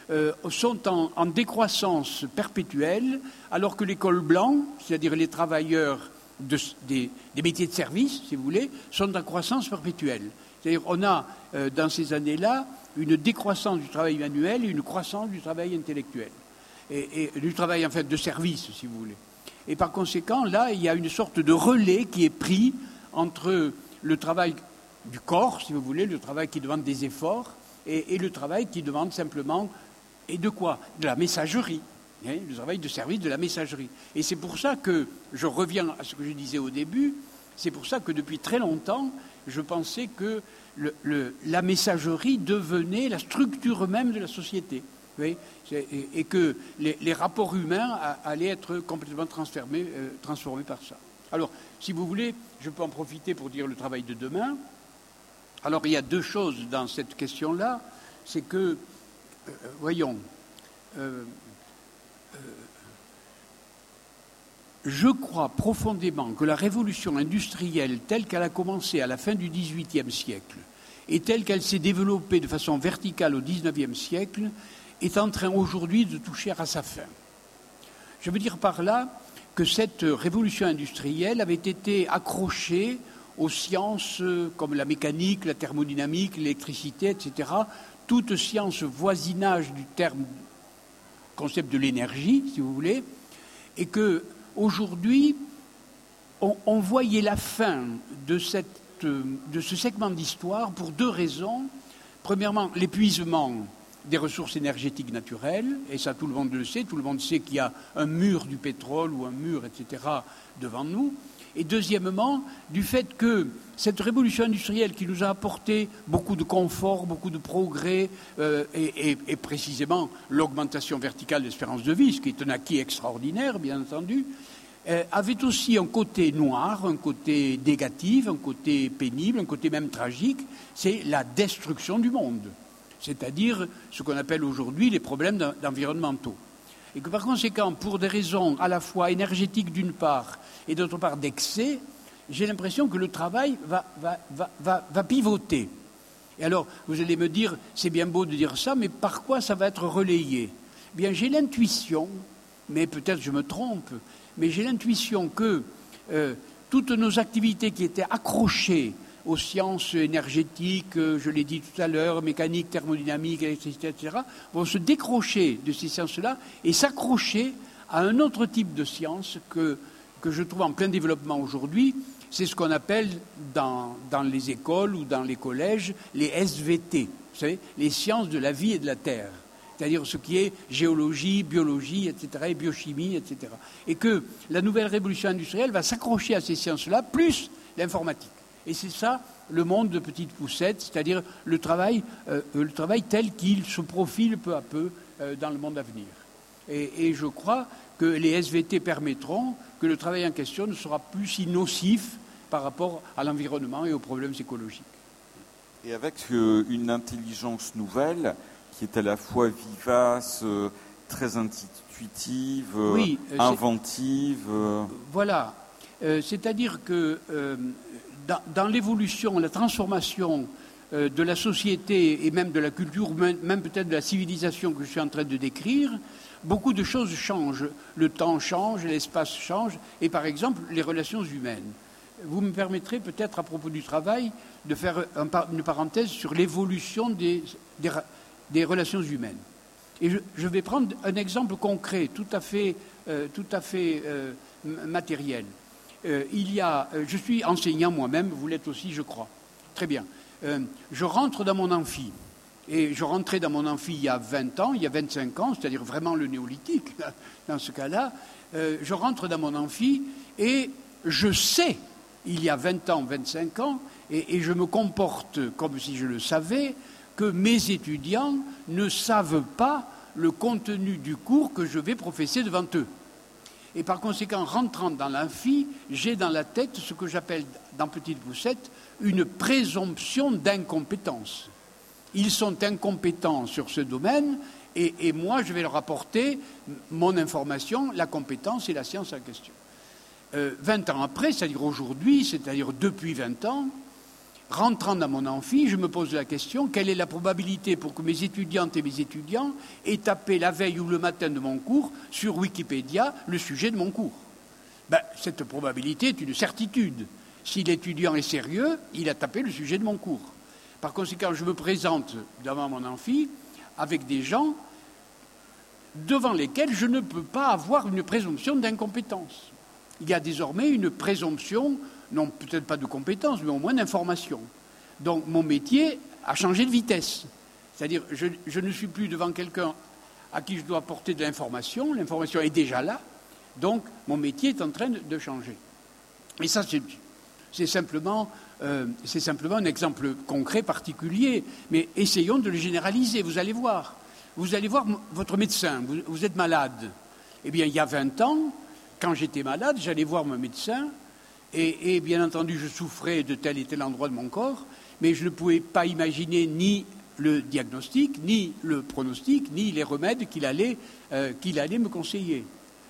euh, sont en, en décroissance perpétuelle, alors que les cols blancs, c'est-à-dire les travailleurs de, des, des métiers de service, si vous voulez, sont en croissance perpétuelle. C'est-à-dire on a, euh, dans ces années-là, une décroissance du travail manuel et une croissance du travail intellectuel. Et, et du travail, en fait, de service, si vous voulez. Et par conséquent, là, il y a une sorte de relais qui est pris entre le travail du corps, si vous voulez, le travail qui demande des efforts, et, et le travail qui demande simplement, et de quoi? De la messagerie, hein, le travail de service de la messagerie. Et c'est pour ça que, je reviens à ce que je disais au début, c'est pour ça que depuis très longtemps, je pensais que le, le, la messagerie devenait la structure même de la société. Oui, et, et que les, les rapports humains a, allaient être complètement transformés, euh, transformés par ça. Alors, si vous voulez, je peux en profiter pour dire le travail de demain. Alors, il y a deux choses dans cette question-là. C'est que, euh, voyons, euh, euh, je crois profondément que la révolution industrielle telle qu'elle a commencé à la fin du dix-huitième siècle et telle qu'elle s'est développée de façon verticale au dix-neuvième siècle est en train aujourd'hui de toucher à sa fin. Je veux dire par là que cette révolution industrielle avait été accrochée aux sciences comme la mécanique, la thermodynamique, l'électricité, et cetera, toutes sciences voisinage du terme concept de l'énergie, si vous voulez, et que aujourd'hui on, on voyait la fin de, cette, de ce segment d'histoire pour deux raisons. Premièrement, l'épuisement des ressources énergétiques naturelles, et ça tout le monde le sait, tout le monde sait qu'il y a un mur du pétrole ou un mur, et cetera, devant nous. Et deuxièmement, du fait que cette révolution industrielle qui nous a apporté beaucoup de confort, beaucoup de progrès, euh, et, et, et précisément l'augmentation verticale de l'espérance de vie, ce qui est un acquis extraordinaire, bien entendu, euh, avait aussi un côté noir, un côté négatif, un côté pénible, un côté même tragique, c'est la destruction du monde. C'est-à-dire ce qu'on appelle aujourd'hui les problèmes environnementaux. Et que par conséquent, pour des raisons à la fois énergétiques d'une part et d'autre part d'excès, j'ai l'impression que le travail va, va, va, va, va pivoter. Et alors, vous allez me dire, c'est bien beau de dire ça, mais par quoi ça va être relayé? Eh bien, j'ai l'intuition, mais peut-être je me trompe, mais j'ai l'intuition que euh, toutes nos activités qui étaient accrochées aux sciences énergétiques, je l'ai dit tout à l'heure, mécanique, thermodynamique, électricité, et cetera, vont se décrocher de ces sciences-là et s'accrocher à un autre type de science que, que je trouve en plein développement aujourd'hui. C'est ce qu'on appelle dans, dans les écoles ou dans les collèges les S V T, vous savez, les sciences de la vie et de la terre, c'est-à-dire ce qui est géologie, biologie, et cetera, et biochimie, et cetera. Et que la nouvelle révolution industrielle va s'accrocher à ces sciences-là, plus l'informatique. Et c'est ça, le monde de Petite Poucette, c'est-à-dire le travail, euh, le travail tel qu'il se profile peu à peu euh, dans le monde à venir. Et, et je crois que les S V T permettront que le travail en question ne sera plus si nocif par rapport à l'environnement et aux problèmes écologiques. Et avec euh, une intelligence nouvelle qui est à la fois vivace, euh, très intuitive, euh, oui, euh, inventive. Euh... Voilà. Euh, c'est-à-dire que euh, dans, dans l'évolution, la transformation euh, de la société et même de la culture, même, même peut-être de la civilisation que je suis en train de décrire, beaucoup de choses changent. Le temps change, l'espace change, et par exemple, les relations humaines. Vous me permettrez peut-être, à propos du travail, de faire un, une parenthèse sur l'évolution des, des, des relations humaines. Et je, je vais prendre un exemple concret, tout à fait, euh, tout à fait euh, matériel. Euh, il y a, euh, je suis enseignant moi-même, vous l'êtes aussi, je crois. Très bien. Euh, je rentre dans mon amphi. Et je rentrais dans mon amphi il y a vingt ans, il y a vingt-cinq ans, c'est-à-dire vraiment le néolithique, là, dans ce cas-là. Euh, je rentre dans mon amphi et je sais, il y a vingt ans, vingt-cinq ans, et, et je me comporte comme si je le savais, que mes étudiants ne savent pas le contenu du cours que je vais professer devant eux. Et par conséquent, rentrant dans l'amphi, j'ai dans la tête ce que j'appelle, dans Petite Poucette, une présomption d'incompétence. Ils sont incompétents sur ce domaine, et, et moi, je vais leur apporter mon information, la compétence et la science en question. Euh, vingt ans après, c'est-à-dire aujourd'hui, c'est-à-dire depuis vingt ans, rentrant dans mon amphi, je me pose la question, quelle est la probabilité pour que mes étudiantes et mes étudiants aient tapé la veille ou le matin de mon cours sur Wikipédia le sujet de mon cours? Ben, cette probabilité est une certitude. Si l'étudiant est sérieux, il a tapé le sujet de mon cours. Par conséquent, je me présente devant mon amphi avec des gens devant lesquels je ne peux pas avoir une présomption d'incompétence. Il y a désormais une présomption, non peut-être pas de compétence, mais au moins d'information. Donc mon métier a changé de vitesse. C'est-à-dire, je, je ne suis plus devant quelqu'un à qui je dois apporter de l'information, l'information est déjà là, donc mon métier est en train de, de changer. Et ça, c'est, c'est, simplement, euh, c'est simplement un exemple concret, particulier, mais essayons de le généraliser, vous allez voir. Vous allez voir votre médecin, vous, vous êtes malade. Eh bien, il y a vingt ans, quand j'étais malade, j'allais voir mon médecin, et, et bien entendu, je souffrais de tel et tel endroit de mon corps, mais je ne pouvais pas imaginer ni le diagnostic, ni le pronostic, ni les remèdes qu'il allait, euh, qu'il allait me conseiller.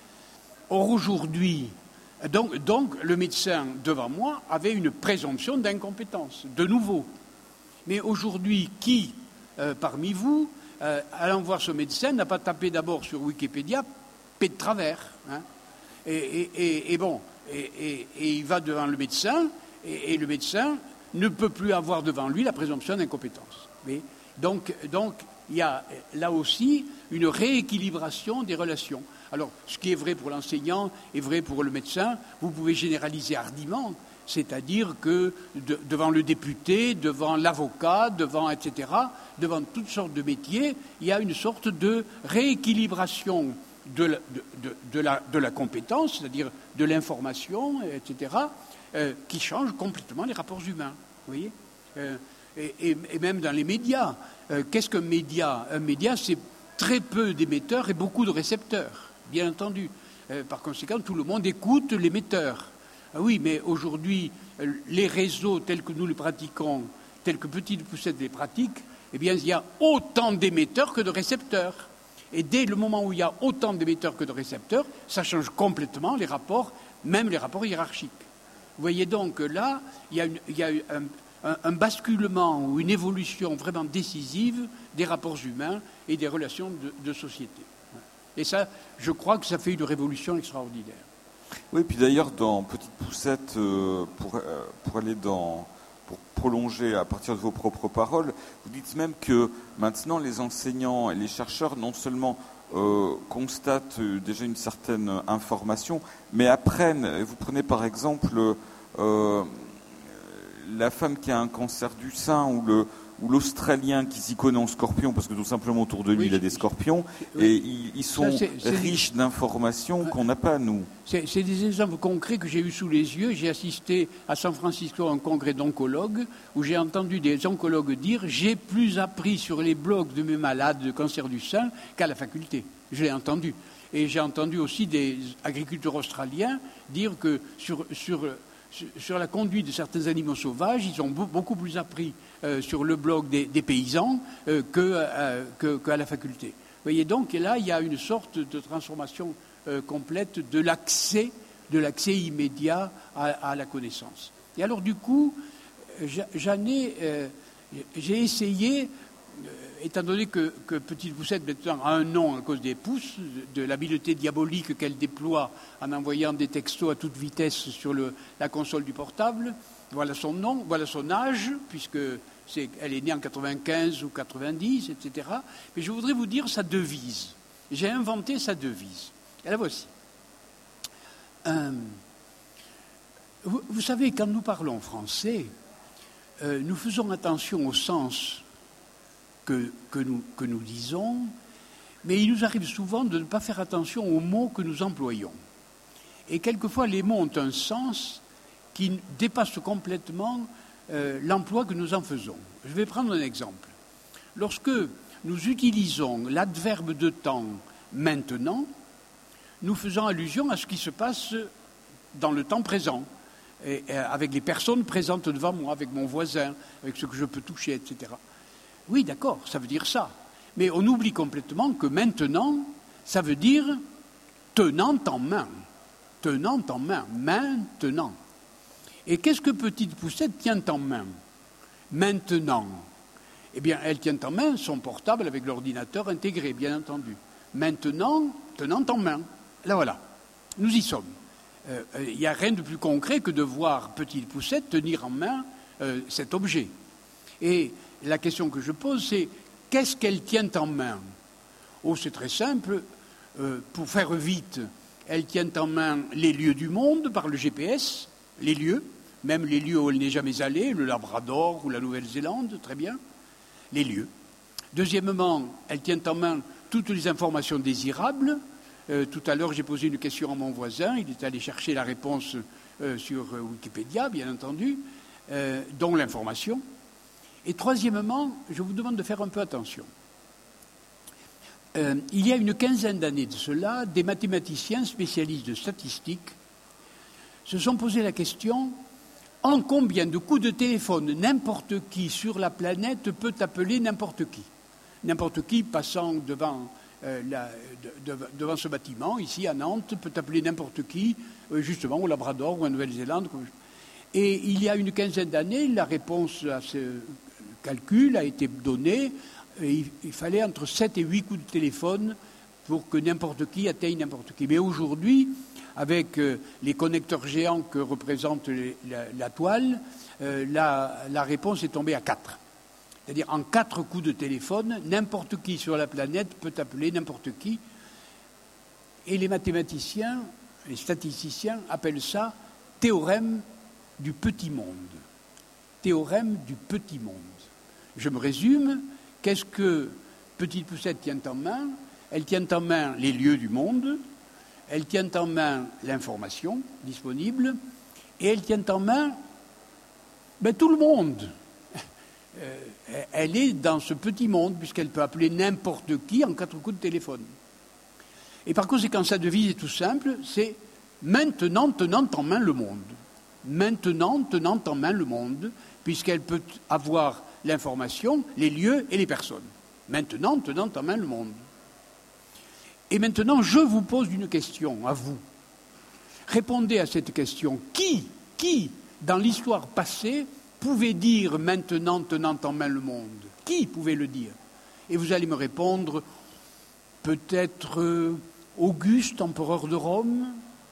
Or, aujourd'hui, donc, donc, le médecin devant moi avait une présomption d'incompétence, de nouveau. Mais aujourd'hui, qui, euh, parmi vous, euh, allant voir ce médecin, n'a pas tapé d'abord sur Wikipédia, paix de travers, hein, et, et, et, et bon, et, et, et il va devant le médecin, et, et le médecin ne peut plus avoir devant lui la présomption d'incompétence. Mais, donc, donc, il y a là aussi une rééquilibration des relations. Alors, ce qui est vrai pour l'enseignant est vrai pour le médecin. Vous pouvez généraliser hardiment, c'est-à-dire que de, devant le député, devant l'avocat, devant et cetera, devant toutes sortes de métiers, il y a une sorte de rééquilibration de la, de, de, de la, de la compétence, c'est-à-dire de l'information, et cetera, euh, qui change complètement les rapports humains. Vous voyez euh, et, et, et même dans les médias. Euh, qu'est-ce qu'un média? Un média, c'est très peu d'émetteurs et beaucoup de récepteurs, bien entendu. Euh, par conséquent, tout le monde écoute l'émetteur. Ah oui, mais aujourd'hui, euh, les réseaux tels que nous les pratiquons, tels que Petite Poucette les pratique, eh bien, il y a autant d'émetteurs que de récepteurs. Et dès le moment où il y a autant d'émetteurs que de récepteurs, ça change complètement les rapports, même les rapports hiérarchiques. Vous voyez donc que là, il y a, une, il y a un, un, un basculement ou une évolution vraiment décisive des rapports humains et des relations de, de société. Et ça, je crois que ça fait une révolution extraordinaire. Oui, puis d'ailleurs, dans Petite Poucette, euh, pour, euh, pour aller dans... pour prolonger à partir de vos propres paroles, vous dites même que maintenant les enseignants et les chercheurs non seulement euh, constatent déjà une certaine information, mais apprennent. Vous prenez par exemple euh, la femme qui a un cancer du sein ou le ou l'Australien qui s'y connaît en scorpion, parce que tout simplement autour de lui, oui, il a des scorpions, oui. Et ils, ils sont ça, c'est, c'est riches des... d'informations qu'on n'a pas, nous. C'est, c'est des exemples concrets que j'ai eus sous les yeux. J'ai assisté à San Francisco à un congrès d'oncologues, où j'ai entendu des oncologues dire « j'ai plus appris sur les blogs de mes malades de cancer du sein qu'à la faculté ». Je l'ai entendu. Et j'ai entendu aussi des agriculteurs australiens dire que sur... sur Sur la conduite de certains animaux sauvages, ils ont beaucoup plus appris euh, sur le blog des, des paysans euh, que, euh, que, qu'à la faculté. Vous voyez donc, et là, il y a une sorte de transformation euh, complète de l'accès, de l'accès immédiat à, à la connaissance. Et alors, du coup, j'en ai, euh, j'ai essayé, euh, étant donné que, que Petite Poucette maintenant a un nom à cause des pouces, de, de l'habileté diabolique qu'elle déploie en envoyant des textos à toute vitesse sur le, la console du portable, voilà son nom, voilà son âge, puisque c'est, elle est née en quatre-vingt-quinze ou quatre-vingt-dix, et cetera. Mais je voudrais vous dire sa devise. J'ai inventé sa devise. Et la voici. Euh, vous, vous savez, quand nous parlons français, euh, nous faisons attention au sens Que, que, nous, que nous disons, mais il nous arrive souvent de ne pas faire attention aux mots que nous employons. Et quelquefois, les mots ont un sens qui dépasse complètement euh, l'emploi que nous en faisons. Je vais prendre un exemple. Lorsque nous utilisons l'adverbe de temps « maintenant », nous faisons allusion à ce qui se passe dans le temps présent, et, et avec les personnes présentes devant moi, avec mon voisin, avec ce que je peux toucher, et cetera. Oui, d'accord, ça veut dire ça. Mais on oublie complètement que maintenant, ça veut dire tenant en main. Tenant en main, maintenant. Et qu'est-ce que Petite Poucette tient en main? Maintenant, eh bien, elle tient en main son portable avec l'ordinateur intégré, bien entendu. Maintenant, tenant en main. Là, voilà. Nous y sommes. Il euh, n'y a rien de plus concret que de voir Petite Poucette tenir en main euh, cet objet. Et la question que je pose, c'est qu'est-ce qu'elle tient en main? Oh, c'est très simple. Euh, pour faire vite, elle tient en main les lieux du monde par le G P S, les lieux, même les lieux où elle n'est jamais allée, le Labrador ou la Nouvelle-Zélande, très bien, les lieux. Deuxièmement, elle tient en main toutes les informations désirables. Euh, tout à l'heure, j'ai posé une question à mon voisin, il est allé chercher la réponse euh, sur euh, Wikipédia, bien entendu, euh, dont l'information. Et troisièmement, je vous demande de faire un peu attention. Euh, il y a une quinzaine d'années de cela, des mathématiciens spécialistes de statistiques se sont posé la question en combien de coups de téléphone n'importe qui sur la planète peut appeler n'importe qui. N'importe qui passant devant, euh, la, de, de, devant ce bâtiment, ici à Nantes, peut appeler n'importe qui, euh, justement au Labrador ou en Nouvelle-Zélande. Et il y a une quinzaine d'années, la réponse à ce calcul a été donnée. Et il, il fallait entre sept et huit coups de téléphone pour que n'importe qui atteigne n'importe qui. Mais aujourd'hui, avec euh, les connecteurs géants que représente les, la, la toile, euh, la, la réponse est tombée à quatre. C'est-à-dire en quatre coups de téléphone, n'importe qui sur la planète peut appeler n'importe qui. Et les mathématiciens, les statisticiens appellent ça théorème du petit monde. Théorème du petit monde. Je me résume, qu'est-ce que Petite Poucette tient en main? Elle tient en main les lieux du monde, elle tient en main l'information disponible, et elle tient en main ben, tout le monde. Euh, elle est dans ce petit monde, puisqu'elle peut appeler n'importe qui en quatre coups de téléphone. Et par conséquent, sa devise est tout simple, c'est « maintenant tenant en main le monde ». Maintenant tenant en main le monde, puisqu'elle peut avoir l'information, les lieux et les personnes. Maintenant tenant en main le monde. Et maintenant, je vous pose une question à vous. Répondez à cette question. Qui, qui, dans l'histoire passée, pouvait dire maintenant tenant en main le monde? Qui pouvait le dire? Et vous allez me répondre, peut-être euh, Auguste, empereur de Rome.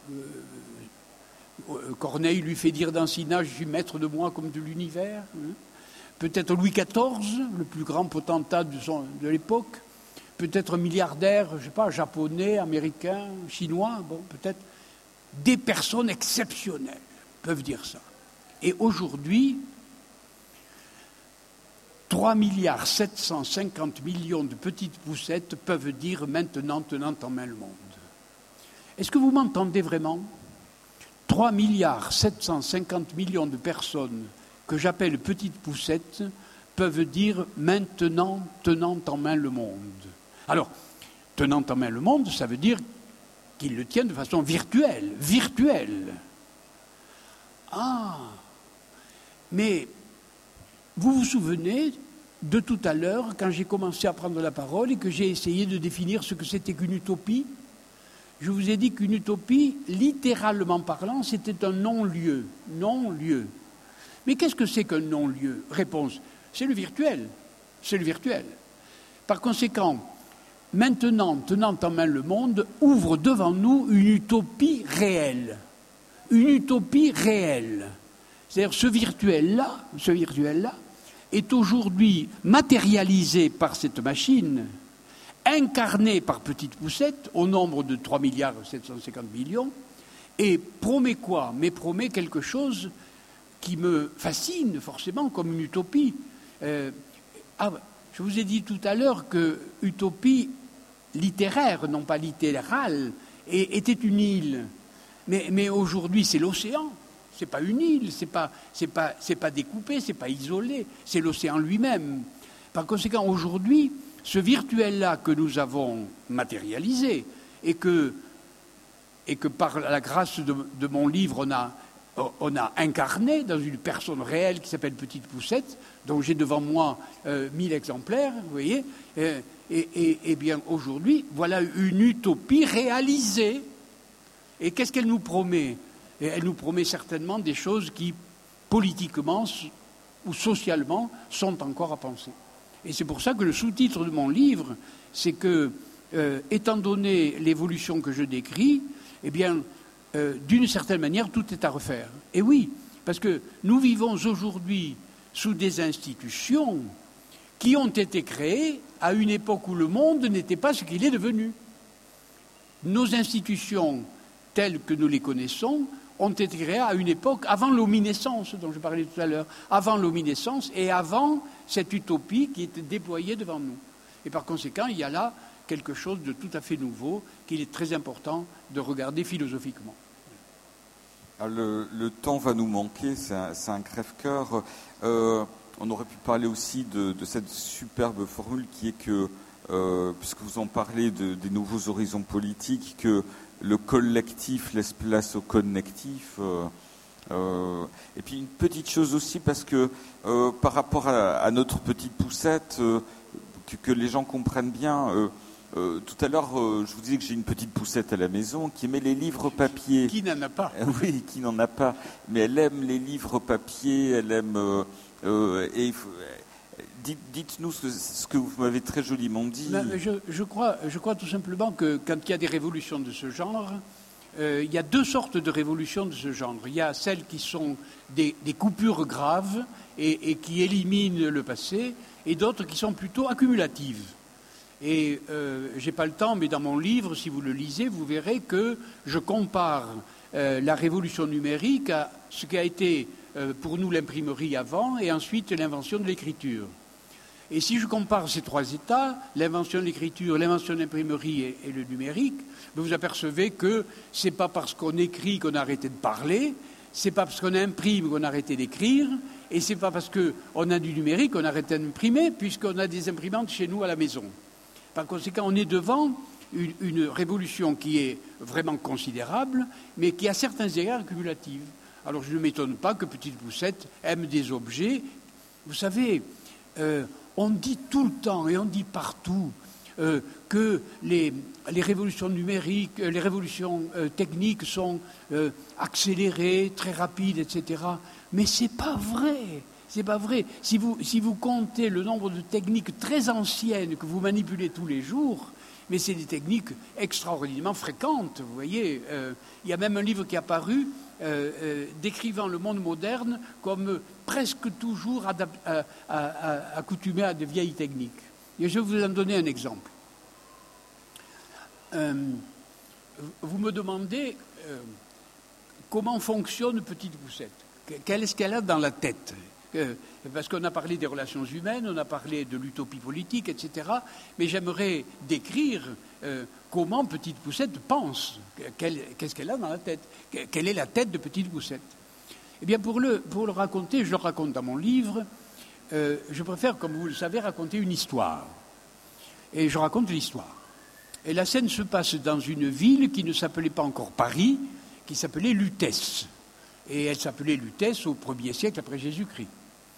euh, Corneille lui fait dire dans Cinna, je suis maître de moi comme de l'univers. Hein. Peut-être Louis quatorze, le plus grand potentat de, son, de l'époque. Peut-être un milliardaire, je ne sais pas, japonais, américain, chinois. Bon, peut-être des personnes exceptionnelles peuvent dire ça. Et aujourd'hui, trois milliards sept cent cinquante millions de petites poussettes peuvent dire maintenant tenant en main le monde. Est-ce que vous m'entendez vraiment? trois milliards sept cent cinquante millions de personnes que j'appelle petites poussettes peuvent dire maintenant tenant en main le monde. Alors, tenant en main le monde, ça veut dire qu'ils le tiennent de façon virtuelle, virtuelle. Ah, mais vous vous souvenez de tout à l'heure, quand j'ai commencé à prendre la parole et que j'ai essayé de définir ce que c'était qu'une utopie? Je vous ai dit qu'une utopie, littéralement parlant, c'était un non-lieu. Non-lieu. Mais qu'est-ce que c'est qu'un non-lieu? Réponse, c'est le virtuel. C'est le virtuel. Par conséquent, maintenant, tenant en main le monde, ouvre devant nous une utopie réelle. Une utopie réelle. C'est-à-dire ce virtuel-là, ce virtuel-là, est aujourd'hui matérialisé par cette machine, incarné par Petite Poucette, au nombre de trois milliards sept cent cinquante millions, et promet quoi? Mais promet quelque chose qui me fascine forcément comme une utopie. Euh, ah, je vous ai dit tout à l'heure que utopie littéraire, non pas littérale, était une île. Mais, mais aujourd'hui, c'est l'océan. C'est pas une île, c'est pas, c'est pas, c'est pas découpé, c'est pas isolé, c'est l'océan lui-même. Par conséquent, aujourd'hui, ce virtuel-là que nous avons matérialisé et que, et que par la grâce de, de mon livre, on a, on a incarné dans une personne réelle qui s'appelle Petite Poucette, dont j'ai devant moi euh, mille exemplaires, vous voyez, et, et, et, et bien aujourd'hui, voilà une utopie réalisée. Et qu'est-ce qu'elle nous promet? Et elle nous promet certainement des choses qui, politiquement, ou socialement, sont encore à penser. Et c'est pour ça que le sous-titre de mon livre, c'est que, euh, étant donné l'évolution que je décris, eh bien, euh, d'une certaine manière, tout est à refaire. Et oui, parce que nous vivons aujourd'hui sous des institutions qui ont été créées à une époque où le monde n'était pas ce qu'il est devenu. Nos institutions, telles que nous les connaissons, ont été créées à une époque avant l'ominescence, dont je parlais tout à l'heure, avant l'ominescence et avant cette utopie qui était déployée devant nous. Et par conséquent, il y a là quelque chose de tout à fait nouveau qu'il est très important de regarder philosophiquement. Le, le temps va nous manquer, c'est un, c'est un crève-cœur. Euh, on aurait pu parler aussi de, de cette superbe formule qui est que, euh, puisque vous en parlez de, des nouveaux horizons politiques, que le collectif laisse place au connectif. Euh, euh, et puis une petite chose aussi, parce que euh, par rapport à, à notre petite poussette, euh, que, que les gens comprennent bien... Euh, Euh, tout à l'heure, euh, je vous disais que j'ai une petite poussette à la maison qui aimait les livres papier. Qui n'en a pas? euh, Oui, qui n'en a pas. Mais elle aime les livres papier, elle aime... Euh, euh, et, dites, dites-nous ce, ce que vous m'avez très joliment dit. Non, je, je, crois, je crois tout simplement que quand il y a des révolutions de ce genre, euh, il y a deux sortes de révolutions de ce genre. Il y a celles qui sont des, des coupures graves et, et qui éliminent le passé, et d'autres qui sont plutôt accumulatives. Et euh, je n'ai pas le temps, mais dans mon livre, si vous le lisez, vous verrez que je compare euh, la révolution numérique à ce qu'a été euh, pour nous l'imprimerie avant et ensuite l'invention de l'écriture. Et si je compare ces trois états, l'invention de l'écriture, l'invention de l'imprimerie et, et le numérique, vous apercevez que ce n'est pas parce qu'on écrit qu'on a arrêté de parler, ce n'est pas parce qu'on imprime qu'on a arrêté d'écrire, et ce n'est pas parce qu'on a du numérique qu'on a arrêté d'imprimer, puisqu'on a des imprimantes chez nous à la maison. Par conséquent, on est devant une, une révolution qui est vraiment considérable, mais qui, à certains égards, cumulative. Alors, je ne m'étonne pas que Petite Poussette aime des objets. Vous savez, euh, on dit tout le temps et on dit partout euh, que les, les révolutions numériques, les révolutions euh, techniques sont euh, accélérées, très rapides, et cetera. Mais ce n'est pas vrai. C'est pas vrai. Si vous, si vous comptez le nombre de techniques très anciennes que vous manipulez tous les jours, mais c'est des techniques extraordinairement fréquentes, vous voyez. Euh, il y a même un livre qui est apparu euh, euh, décrivant le monde moderne comme presque toujours adap- à, à, à, accoutumé à de vieilles techniques. Et je vais vous en donner un exemple. Euh, vous me demandez euh, comment fonctionne Petite Poussette. Qu'est-ce qu'elle a dans la tête ? Parce qu'on a parlé des relations humaines, on a parlé de l'utopie politique, et cetera. Mais j'aimerais décrire euh, comment Petite Poussette pense. Quelle, qu'est-ce qu'elle a dans la tête? Quelle est la tête de Petite Poussette? Eh bien, pour le, pour le raconter, je le raconte dans mon livre, euh, je préfère, comme vous le savez, raconter une histoire. Et je raconte l'histoire. Et la scène se passe dans une ville qui ne s'appelait pas encore Paris, qui s'appelait Lutèce. Et elle s'appelait Lutèce au premier siècle après Jésus-Christ.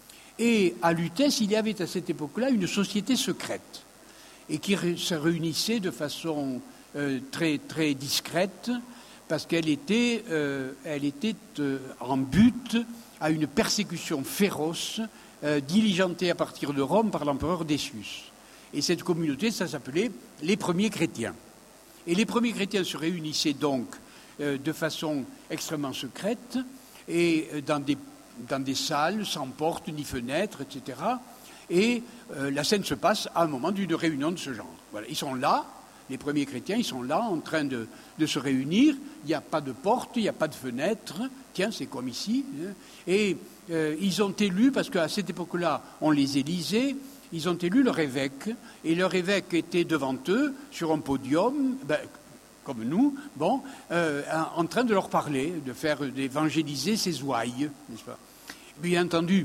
Et à Lutèce, il y avait à cette époque-là une société secrète et qui se réunissait de façon euh, très, très discrète parce qu'elle était, euh, elle était euh, en but à une persécution féroce euh, diligentée à partir de Rome par l'empereur Décius. Et cette communauté, ça s'appelait les premiers chrétiens. Et les premiers chrétiens se réunissaient donc euh, de façon extrêmement secrète et euh, dans des dans des salles sans porte ni fenêtre, et cetera. Et euh, la scène se passe à un moment d'une réunion de ce genre. Voilà. Ils sont là, les premiers chrétiens, ils sont là en train de, de se réunir. Il n'y a pas de porte, il n'y a pas de fenêtre. Tiens, c'est comme ici. Hein. Et euh, ils ont élu, parce qu'à cette époque-là, on les élisait, ils ont élu leur évêque. Et leur évêque était devant eux, sur un podium, ben, comme nous, bon, euh, en train de leur parler, de faire, d'évangéliser ces ouailles, n'est-ce pas? Bien entendu,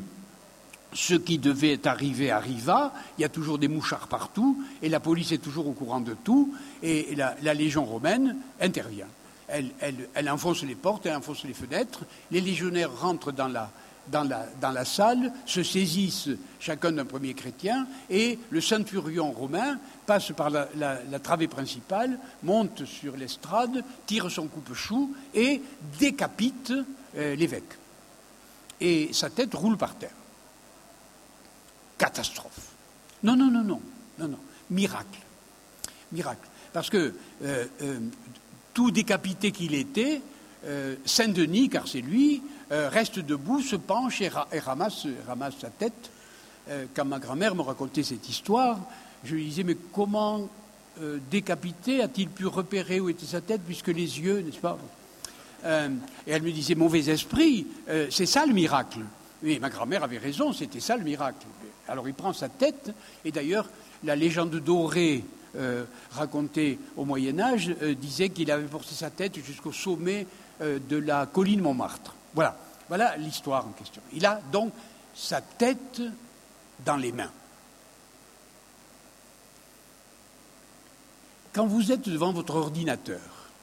ce qui devait arriver arriva, il y a toujours des mouchards partout, et la police est toujours au courant de tout, et la, la Légion romaine intervient. Elle, elle, elle enfonce les portes, elle enfonce les fenêtres, les légionnaires rentrent dans la, dans la, dans la salle, se saisissent chacun d'un premier chrétien, et le centurion romain passe par la, la, la travée principale, monte sur l'estrade, tire son coupe-chou et décapite euh, l'évêque. Et sa tête roule par terre. catastrophe. Non, non, non, non, non, non, miracle. Miracle. Parce que euh, euh, tout décapité qu'il était, euh, Saint-Denis, car c'est lui, euh, reste debout, se penche et, ra- et ramasse, ramasse sa tête. Euh, quand ma grand-mère me racontait cette histoire, je lui disais, mais comment euh, décapité a-t-il pu repérer où était sa tête, puisque les yeux, n'est-ce pas euh, Et elle me disait, mauvais esprit, euh, c'est ça le miracle. Oui, ma grand-mère avait raison, c'était ça le miracle. Alors il prend sa tête, et d'ailleurs, la légende dorée euh, racontée au Moyen-Âge euh, disait qu'il avait porté sa tête jusqu'au sommet euh, de la colline Montmartre. Voilà, voilà l'histoire en question. Il a donc sa tête dans les mains. Quand vous êtes devant votre ordinateur,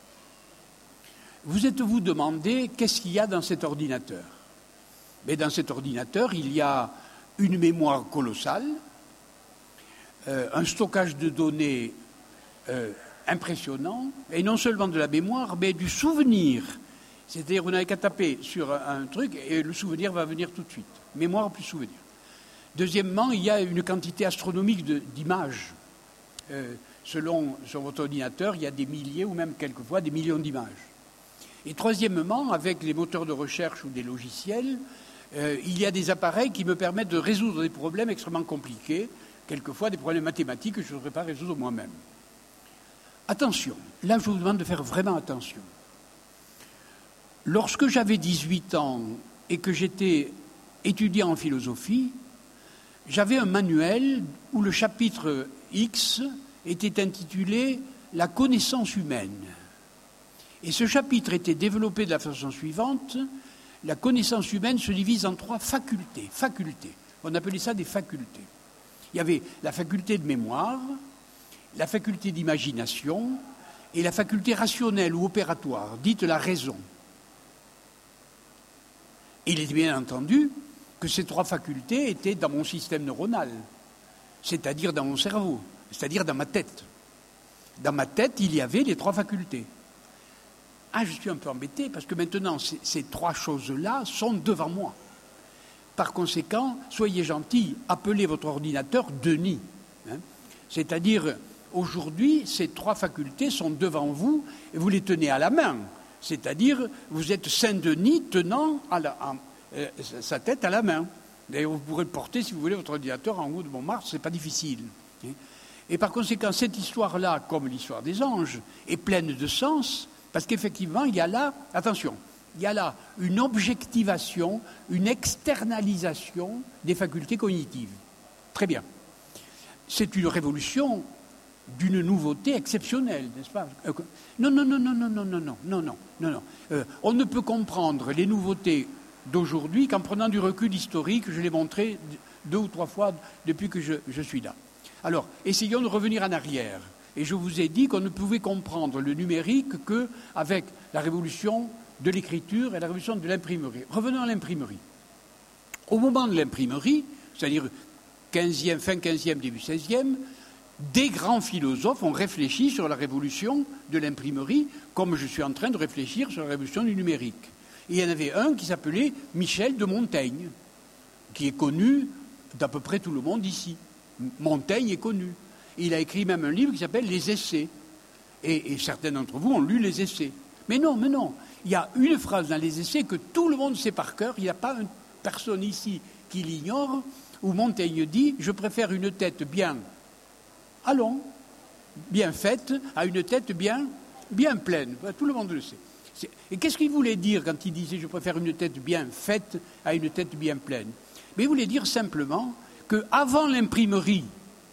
vous êtes-vous demandé qu'est-ce qu'il y a dans cet ordinateur ? Mais dans cet ordinateur, il y a une mémoire colossale, euh, un stockage de données euh, impressionnant, et non seulement de la mémoire, mais du souvenir. C'est-à-dire, vous n'avez qu'à taper sur un, un truc et le souvenir va venir tout de suite. Mémoire plus souvenir. Deuxièmement, il y a une quantité astronomique de, d'images. Euh, selon sur votre ordinateur, il y a des milliers ou même quelquefois des millions d'images. Et troisièmement, avec les moteurs de recherche ou des logiciels, euh, il y a des appareils qui me permettent de résoudre des problèmes extrêmement compliqués, quelquefois des problèmes mathématiques que je ne voudrais pas résoudre moi-même. Attention, là je vous demande de faire vraiment attention. Lorsque j'avais dix-huit ans et que j'étais étudiant en philosophie, j'avais un manuel où le chapitre X était intitulé « La connaissance humaine ». Et ce chapitre était développé de la façon suivante. La connaissance humaine se divise en trois facultés. Facultés. On appelait ça des facultés. Il y avait la faculté de mémoire, la faculté d'imagination et la faculté rationnelle ou opératoire, dite la raison. Et il est bien entendu que ces trois facultés étaient dans mon système neuronal, c'est-à-dire dans mon cerveau, c'est-à-dire dans ma tête. Dans ma tête, il y avait les trois facultés. Ah, je suis un peu embêté parce que maintenant, ces, ces trois choses-là sont devant moi. Par conséquent, soyez gentils, appelez votre ordinateur Denis. Hein. C'est-à-dire, aujourd'hui, ces trois facultés sont devant vous et vous les tenez à la main. C'est-à-dire, vous êtes Saint-Denis tenant à la, à, euh, sa tête à la main. D'ailleurs, vous pourrez porter, si vous voulez, votre ordinateur en haut de Montmartre, ce n'est pas difficile. Hein. Et par conséquent, cette histoire-là, comme l'histoire des anges, est pleine de sens. Parce qu'effectivement, il y a là, attention, il y a là une objectivation, une externalisation des facultés cognitives. Très bien. C'est une révolution d'une nouveauté exceptionnelle, n'est-ce pas ? Non, non, non, non, non, non, non, non, non, non, non, non. Euh, on ne peut comprendre les nouveautés d'aujourd'hui qu'en prenant du recul historique. Je l'ai montré deux ou trois fois depuis que je, je suis là. Alors, essayons de revenir en arrière. Et je vous ai dit qu'on ne pouvait comprendre le numérique qu'avec la révolution de l'écriture et la révolution de l'imprimerie. Revenons à l'imprimerie. Au moment de l'imprimerie, c'est-à-dire quinzième, fin quinzième, début seizième, des grands philosophes ont réfléchi sur la révolution de l'imprimerie, comme je suis en train de réfléchir sur la révolution du numérique. Et il y en avait un qui s'appelait Michel de Montaigne, qui est connu d'à peu près tout le monde ici. Montaigne est connu. Il a écrit même un livre qui s'appelle « Les Essais ». Et, et certains d'entre vous ont lu les Essais. Mais non, mais non. Il y a une phrase dans les Essais que tout le monde sait par cœur. Il n'y a pas une personne ici qui l'ignore, où Montaigne dit « Je préfère une tête bien, allons, bien faite, à une tête bien, bien pleine ». Tout le monde le sait. C'est... Et qu'est-ce qu'il voulait dire quand il disait « Je préfère une tête bien faite à une tête bien pleine » ? Mais il voulait dire simplement qu'avant l'imprimerie,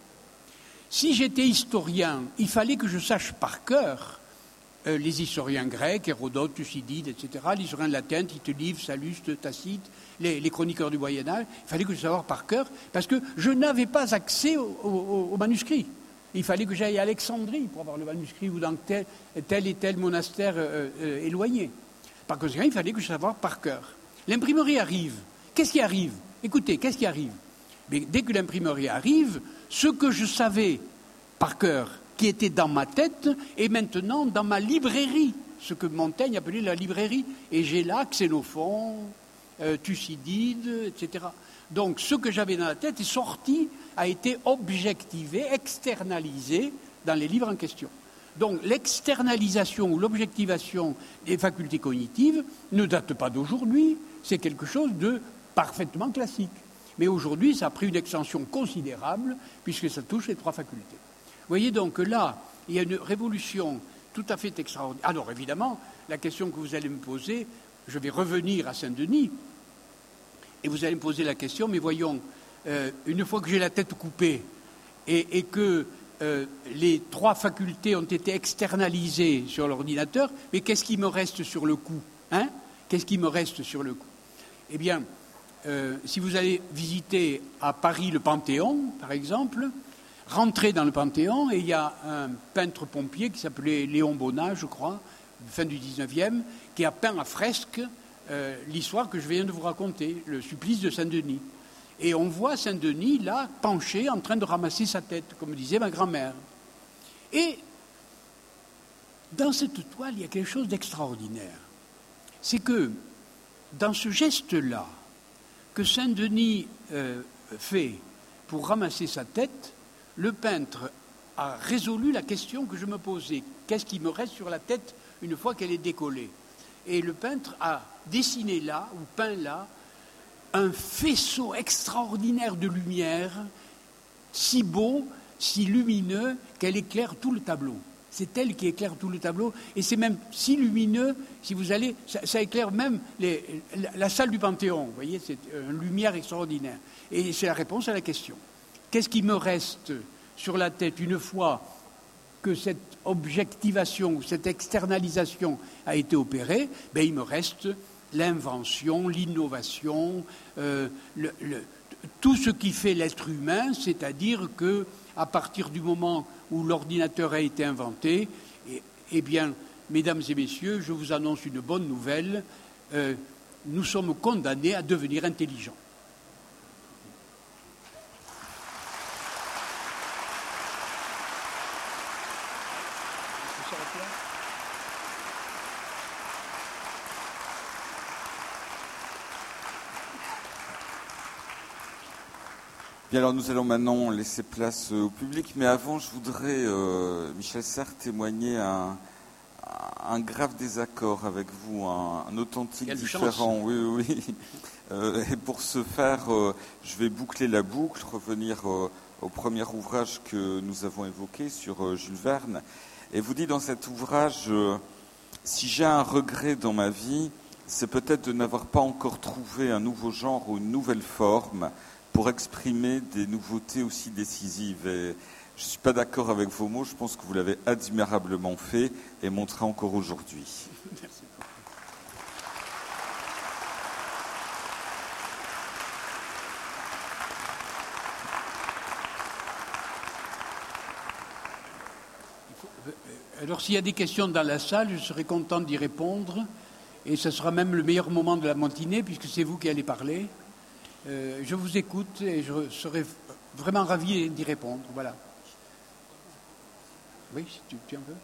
si j'étais historien, il fallait que je sache par cœur euh, les historiens grecs, Hérodote, Thucydide, et cetera, les historiens latins, Tite Live, Salluste, Tacite, les, les chroniqueurs du Moyen-Âge. Il fallait que je sache par cœur, parce que je n'avais pas accès au, au, au manuscrit. Il fallait que j'aille à Alexandrie pour avoir le manuscrit ou dans tel, tel et tel monastère euh, euh, éloigné. Par conséquent, il fallait que je sache par cœur. L'imprimerie arrive. Qu'est-ce qui arrive ? Écoutez, qu'est-ce qui arrive ? Mais dès que l'imprimerie arrive, ce que je savais par cœur, qui était dans ma tête, est maintenant dans ma librairie, ce que Montaigne appelait la librairie. Et j'ai là Xénophon, euh, Thucydide, et cetera. Donc ce que j'avais dans la tête est sorti, a été objectivé, externalisé dans les livres en question. Donc l'externalisation ou l'objectivation des facultés cognitives ne date pas d'aujourd'hui, c'est quelque chose de parfaitement classique. Mais aujourd'hui, ça a pris une extension considérable puisque ça touche les trois facultés. Vous voyez donc que là, il y a une révolution tout à fait extraordinaire. Alors évidemment, la question que vous allez me poser, je vais revenir à Saint-Denis, et vous allez me poser la question, mais voyons, euh, une fois que j'ai la tête coupée et, et que euh, les trois facultés ont été externalisées sur l'ordinateur, mais qu'est-ce qui me reste sur le coup, hein? Qu'est-ce qui me reste sur le coup? Eh bien, euh, si vous allez visiter à Paris le Panthéon, par exemple, rentrez dans le Panthéon et il y a un peintre pompier qui s'appelait Léon Bonnat, je crois, fin du dix-neuvième, qui a peint à fresque euh, l'histoire que je viens de vous raconter, le supplice de Saint-Denis. Et on voit Saint-Denis, là, penché, en train de ramasser sa tête, comme disait ma grand-mère. Et dans cette toile, il y a quelque chose d'extraordinaire. C'est que, dans ce geste-là, que Saint-Denis euh, fait pour ramasser sa tête, le peintre a résolu la question que je me posais. Qu'est-ce qui me reste sur la tête une fois qu'elle est décollée? Et le peintre a dessiné là, ou peint là, un faisceau extraordinaire de lumière, si beau, si lumineux, qu'elle éclaire tout le tableau. C'est elle qui éclaire tout le tableau, et c'est même si lumineux, si vous allez, ça, ça éclaire même les, la, la salle du Panthéon, vous voyez, c'est une lumière extraordinaire. Et c'est la réponse à la question. Qu'est-ce qui me reste sur la tête une fois que cette objectivation, cette externalisation a été opérée? Ben, il me reste l'invention, l'innovation, euh, le, le, tout ce qui fait l'être humain, c'est-à-dire que à partir du moment où l'ordinateur a été inventé, eh, eh bien, mesdames et messieurs, je vous annonce une bonne nouvelle, euh, nous sommes condamnés à devenir intelligents. Bien, alors nous allons maintenant laisser place au public, mais avant je voudrais, euh, Michel Serres, témoigner un, un grave désaccord avec vous, un, un authentique différent. Oui, oui, oui. Euh, et pour ce faire, euh, je vais boucler la boucle, revenir euh, au premier ouvrage que nous avons évoqué sur euh, Jules Verne. Et vous dites dans cet ouvrage, euh, si j'ai un regret dans ma vie, c'est peut-être de n'avoir pas encore trouvé un nouveau genre ou une nouvelle forme pour exprimer des nouveautés aussi décisives. Et je ne suis pas d'accord avec vos mots, je pense que vous l'avez admirablement fait et montré encore aujourd'hui. Merci. Alors s'il y a des questions dans la salle, je serai content d'y répondre et ce sera même le meilleur moment de la matinée puisque c'est vous qui allez parler. Euh, je vous écoute et je serai vraiment ravi d'y répondre. Voilà. Oui, si tu, tu en veux.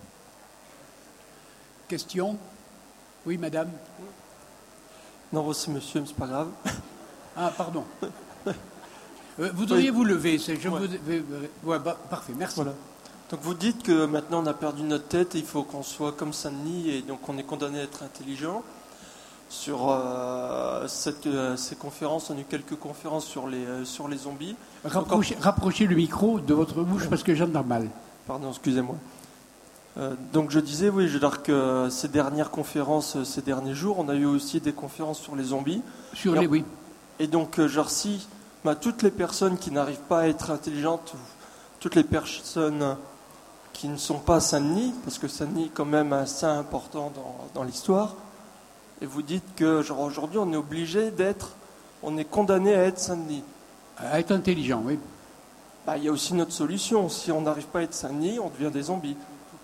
Question? Oui, madame? Non, c'est monsieur, mais c'est pas grave. Ah, pardon. Euh, vous devriez oui. vous lever. C'est, je ouais. vous... ouais, bah, parfait, merci. Voilà. Donc vous dites que maintenant on a perdu notre tête et il faut qu'on soit comme Saint-Denis et donc on est condamné à être intelligent. Sur euh, cette, euh, ces conférences, on a eu quelques conférences sur les, euh, sur les zombies. Rapprochez, donc, rapprochez le micro de votre bouche parce que j'entends mal. Pardon, excusez-moi. Euh, donc je disais, oui, je veux dire que ces dernières conférences, ces derniers jours, on a eu aussi des conférences sur les zombies. Sur les, oui. Et donc, genre, si bah, toutes les personnes qui n'arrivent pas à être intelligentes, toutes les personnes qui ne sont pas Saint-Denis, parce que Saint-Denis est quand même un saint important dans, dans l'histoire, et vous dites que genre, aujourd'hui on est obligé d'être, on est condamné à être Saint-Denis. À être intelligent, oui. Bah, il y a aussi notre solution. Si on n'arrive pas à être Saint-Denis, on devient des zombies.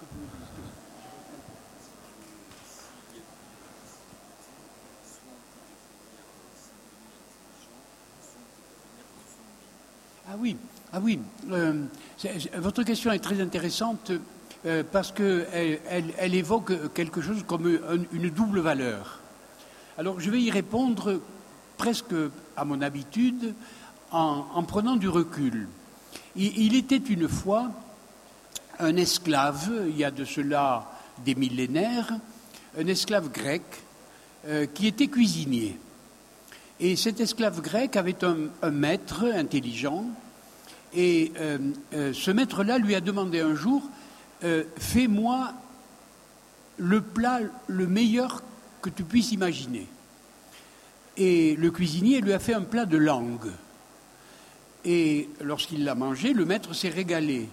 Ah oui, ah oui. Euh, c'est, c'est, votre question est très intéressante euh, parce qu'elle elle, elle évoque quelque chose comme une, une double valeur. Alors je vais y répondre presque à mon habitude en, en prenant du recul. Il, il était une fois un esclave, il y a de cela des millénaires, un esclave grec euh, qui était cuisinier. Et cet esclave grec avait un, un maître intelligent, et euh, euh, ce maître-là lui a demandé un jour euh, « Fais-moi le plat le meilleur que tu puisses imaginer ». Et le cuisinier lui a fait un plat de langue. Et lorsqu'il l'a mangé, le maître s'est régalé.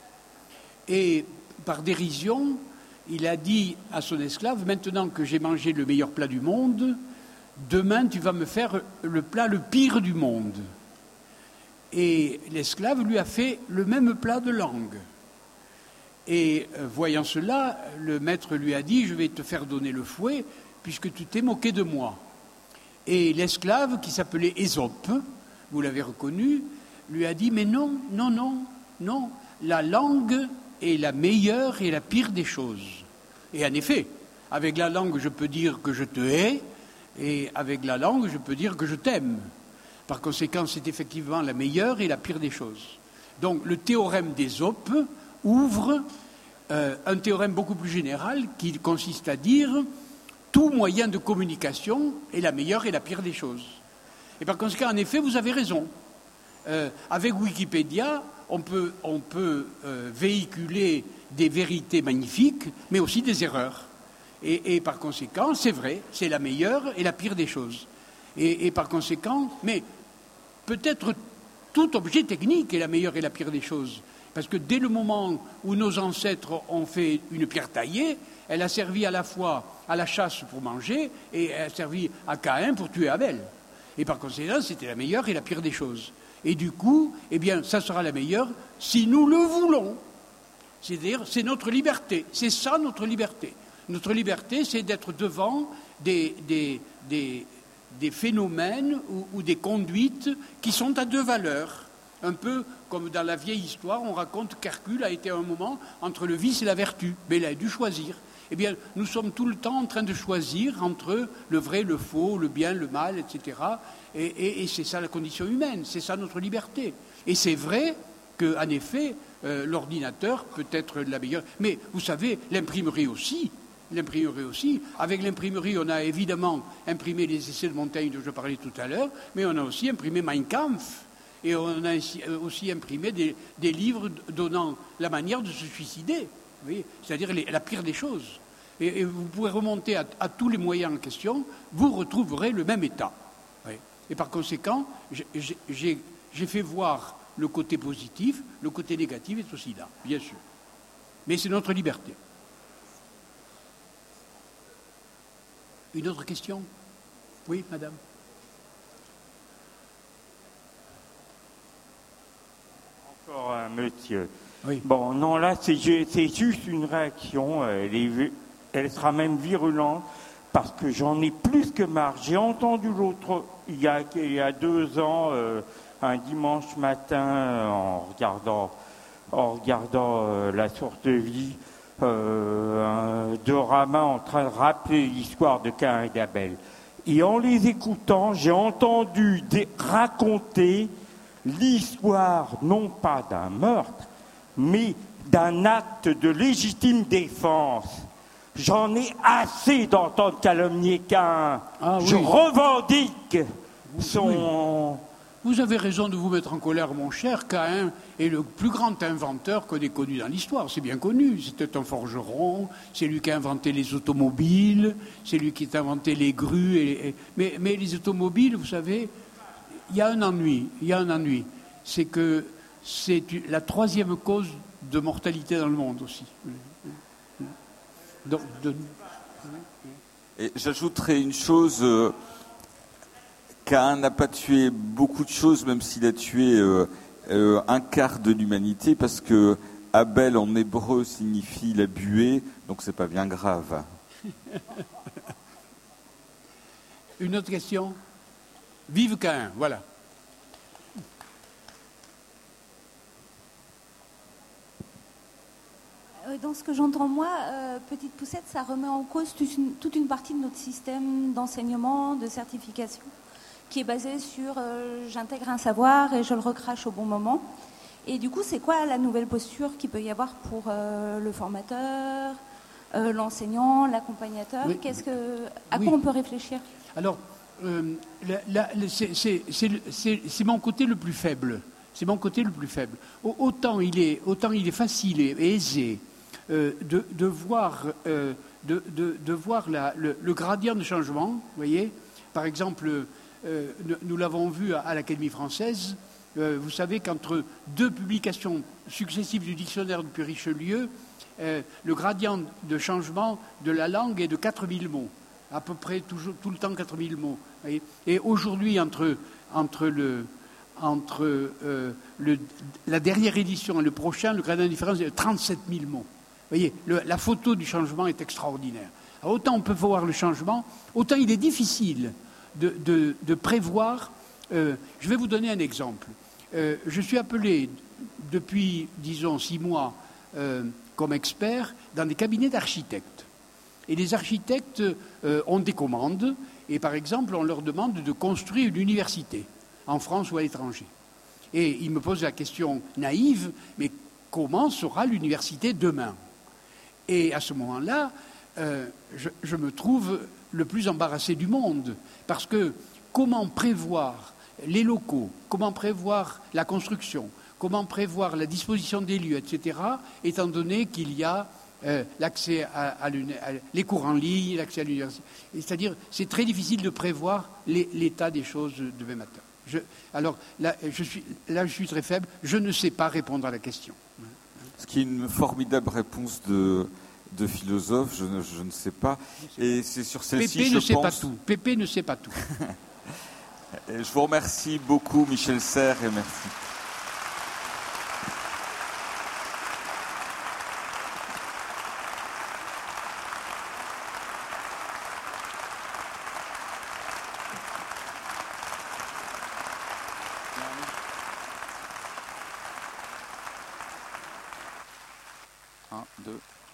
Et par dérision, il a dit à son esclave, maintenant que j'ai mangé le meilleur plat du monde, demain tu vas me faire le plat le pire du monde. Et l'esclave lui a fait le même plat de langue. Et euh, voyant cela, le maître lui a dit, je vais te faire donner le fouet, puisque tu t'es moqué de moi. Et l'esclave, qui s'appelait Ésope, vous l'avez reconnu, lui a dit, mais non, non, non, non, la langue est la meilleure et la pire des choses. Et en effet, avec la langue, je peux dire que je te hais, et avec la langue, je peux dire que je t'aime. Par conséquent, c'est effectivement la meilleure et la pire des choses. Donc, le théorème d'Ésope ouvre euh, un théorème beaucoup plus général qui consiste à dire tout moyen de communication est la meilleure et la pire des choses. Et par conséquent, en effet, vous avez raison. Euh, avec Wikipédia, on peut, on peut euh, véhiculer des vérités magnifiques, mais aussi des erreurs. Et, et par conséquent, c'est vrai, c'est la meilleure et la pire des choses. Et, et par conséquent, mais peut-être tout objet technique est la meilleure et la pire des choses. Parce que dès le moment où nos ancêtres ont fait une pierre taillée, elle a servi à la fois à la chasse pour manger et elle a servi à Caïn pour tuer Abel. Et par conséquent, c'était la meilleure et la pire des choses. Et du coup, eh bien, ça sera la meilleure si nous le voulons. C'est-à-dire, c'est notre liberté. C'est ça notre liberté. Notre liberté, c'est d'être devant des, des, des, des phénomènes ou, ou des conduites qui sont à deux valeurs. Un peu comme dans la vieille histoire, on raconte qu'Hercule a été à un moment entre le vice et la vertu, mais il a dû choisir. Eh bien, nous sommes tout le temps en train de choisir entre le vrai, le faux, le bien, le mal, et cetera. Et, et, et c'est ça la condition humaine, c'est ça notre liberté. Et c'est vrai qu'en effet, euh, l'ordinateur peut être la meilleure. Mais vous savez, l'imprimerie aussi, l'imprimerie aussi. Avec l'imprimerie, on a évidemment imprimé les essais de Montaigne dont je parlais tout à l'heure, mais on a aussi imprimé Mein Kampf. Et on a aussi imprimé des, des livres donnant la manière de se suicider, c'est-à-dire les, la pire des choses. Et, et vous pouvez remonter à, à tous les moyens en question, vous retrouverez le même état. Oui. Et par conséquent, j'ai, j'ai, j'ai fait voir le côté positif, le côté négatif est aussi là, bien sûr. Mais c'est notre liberté. Une autre question ? Oui, madame ? Encore un monsieur. Oui. Bon, non, là, c'est, c'est juste une réaction. Elle, est, elle sera même virulente parce que j'en ai plus que marre. J'ai entendu l'autre, il y a, il y a deux ans, euh, un dimanche matin, en regardant, en regardant euh, La Source de Vie, euh, un dorama en train de rappeler l'histoire de Caïn et d'Abel. Et en les écoutant, j'ai entendu des, raconter l'histoire, non pas d'un meurtre, mais d'un acte de légitime défense. J'en ai assez d'entendre calomnier Caïn. Ah, oui. Je revendique son... Oui. Vous avez raison de vous mettre en colère, mon cher. Caïn est le plus grand inventeur qu'on ait connu dans l'histoire. C'est bien connu. C'était un forgeron. C'est lui qui a inventé les automobiles. C'est lui qui a inventé les grues. Et, et... Mais, mais les automobiles, vous savez... Il y a un ennui, il y a un ennui, c'est que c'est la troisième cause de mortalité dans le monde aussi. Donc, de... Et j'ajouterais une chose, euh, Caïn n'a pas tué beaucoup de choses, même s'il a tué euh, euh, un quart de l'humanité, parce que Abel en hébreu signifie la buée, donc c'est pas bien grave. Une autre question ? Vive Caïn, voilà. dans ce que j'entends moi, euh, Petite Poussette, ça remet en cause toute une, toute une partie de notre système d'enseignement, de certification, qui est basé sur euh, j'intègre un savoir et je le recrache au bon moment. Et du coup, c'est quoi la nouvelle posture qu'il peut y avoir pour euh, le formateur, euh, l'enseignant, l'accompagnateur? Oui. Qu'est-ce que, à Oui. quoi on peut réfléchir? Alors, euh, la- la- la- c'est- c'est c'est le- c'est- c'est mon côté le plus faible. C'est mon côté le plus faible. Au- Autant il est, autant il est facile et et aisé euh, de, de voir, euh, de, de- de voir la- le, le gradient de changement. Vous voyez, par exemple, euh, nous, nous l'avons vu à, à l'Académie française. Euh, vous savez qu'entre deux publications successives du dictionnaire depuis Richelieu, euh, le gradient de changement de la langue est de quatre mille mots. À peu près toujours, tout le temps quatre mille mots. Vous voyez. Et aujourd'hui, entre, entre, le, entre euh, le, la dernière édition et le prochain, le gradient de différence est de trente-sept mille mots. Vous voyez, le, la photo du changement est extraordinaire. Alors, autant on peut voir le changement, autant il est difficile de, de, de prévoir. Euh, je vais vous donner un exemple. Euh, je suis appelé depuis, disons, six mois euh, comme expert dans des cabinets d'architectes. Et les architectes euh, ont des commandes, et par exemple, on leur demande de construire une université, en France ou à l'étranger. Et ils me posent la question naïve, mais comment sera l'université demain? Et à ce moment-là, euh, je, je me trouve le plus embarrassé du monde, parce que comment prévoir les locaux, comment prévoir la construction, comment prévoir la disposition des lieux, et cetera, étant donné qu'il y a Euh, l'accès à, à, à les cours en ligne, l'accès à l'université. C'est-à-dire, c'est très difficile de prévoir les, l'état des choses demain matin. Je, alors là je, suis, là, je suis très faible. Je ne sais pas répondre à la question. Ce qui est une formidable réponse de, de philosophe, je ne, je ne sais pas. Et c'est sur celle-ci, Pépé je ne sait pense... pas tout. Pépé ne sait pas tout. Et je vous remercie beaucoup, Michel Serres, et merci. Un, deux.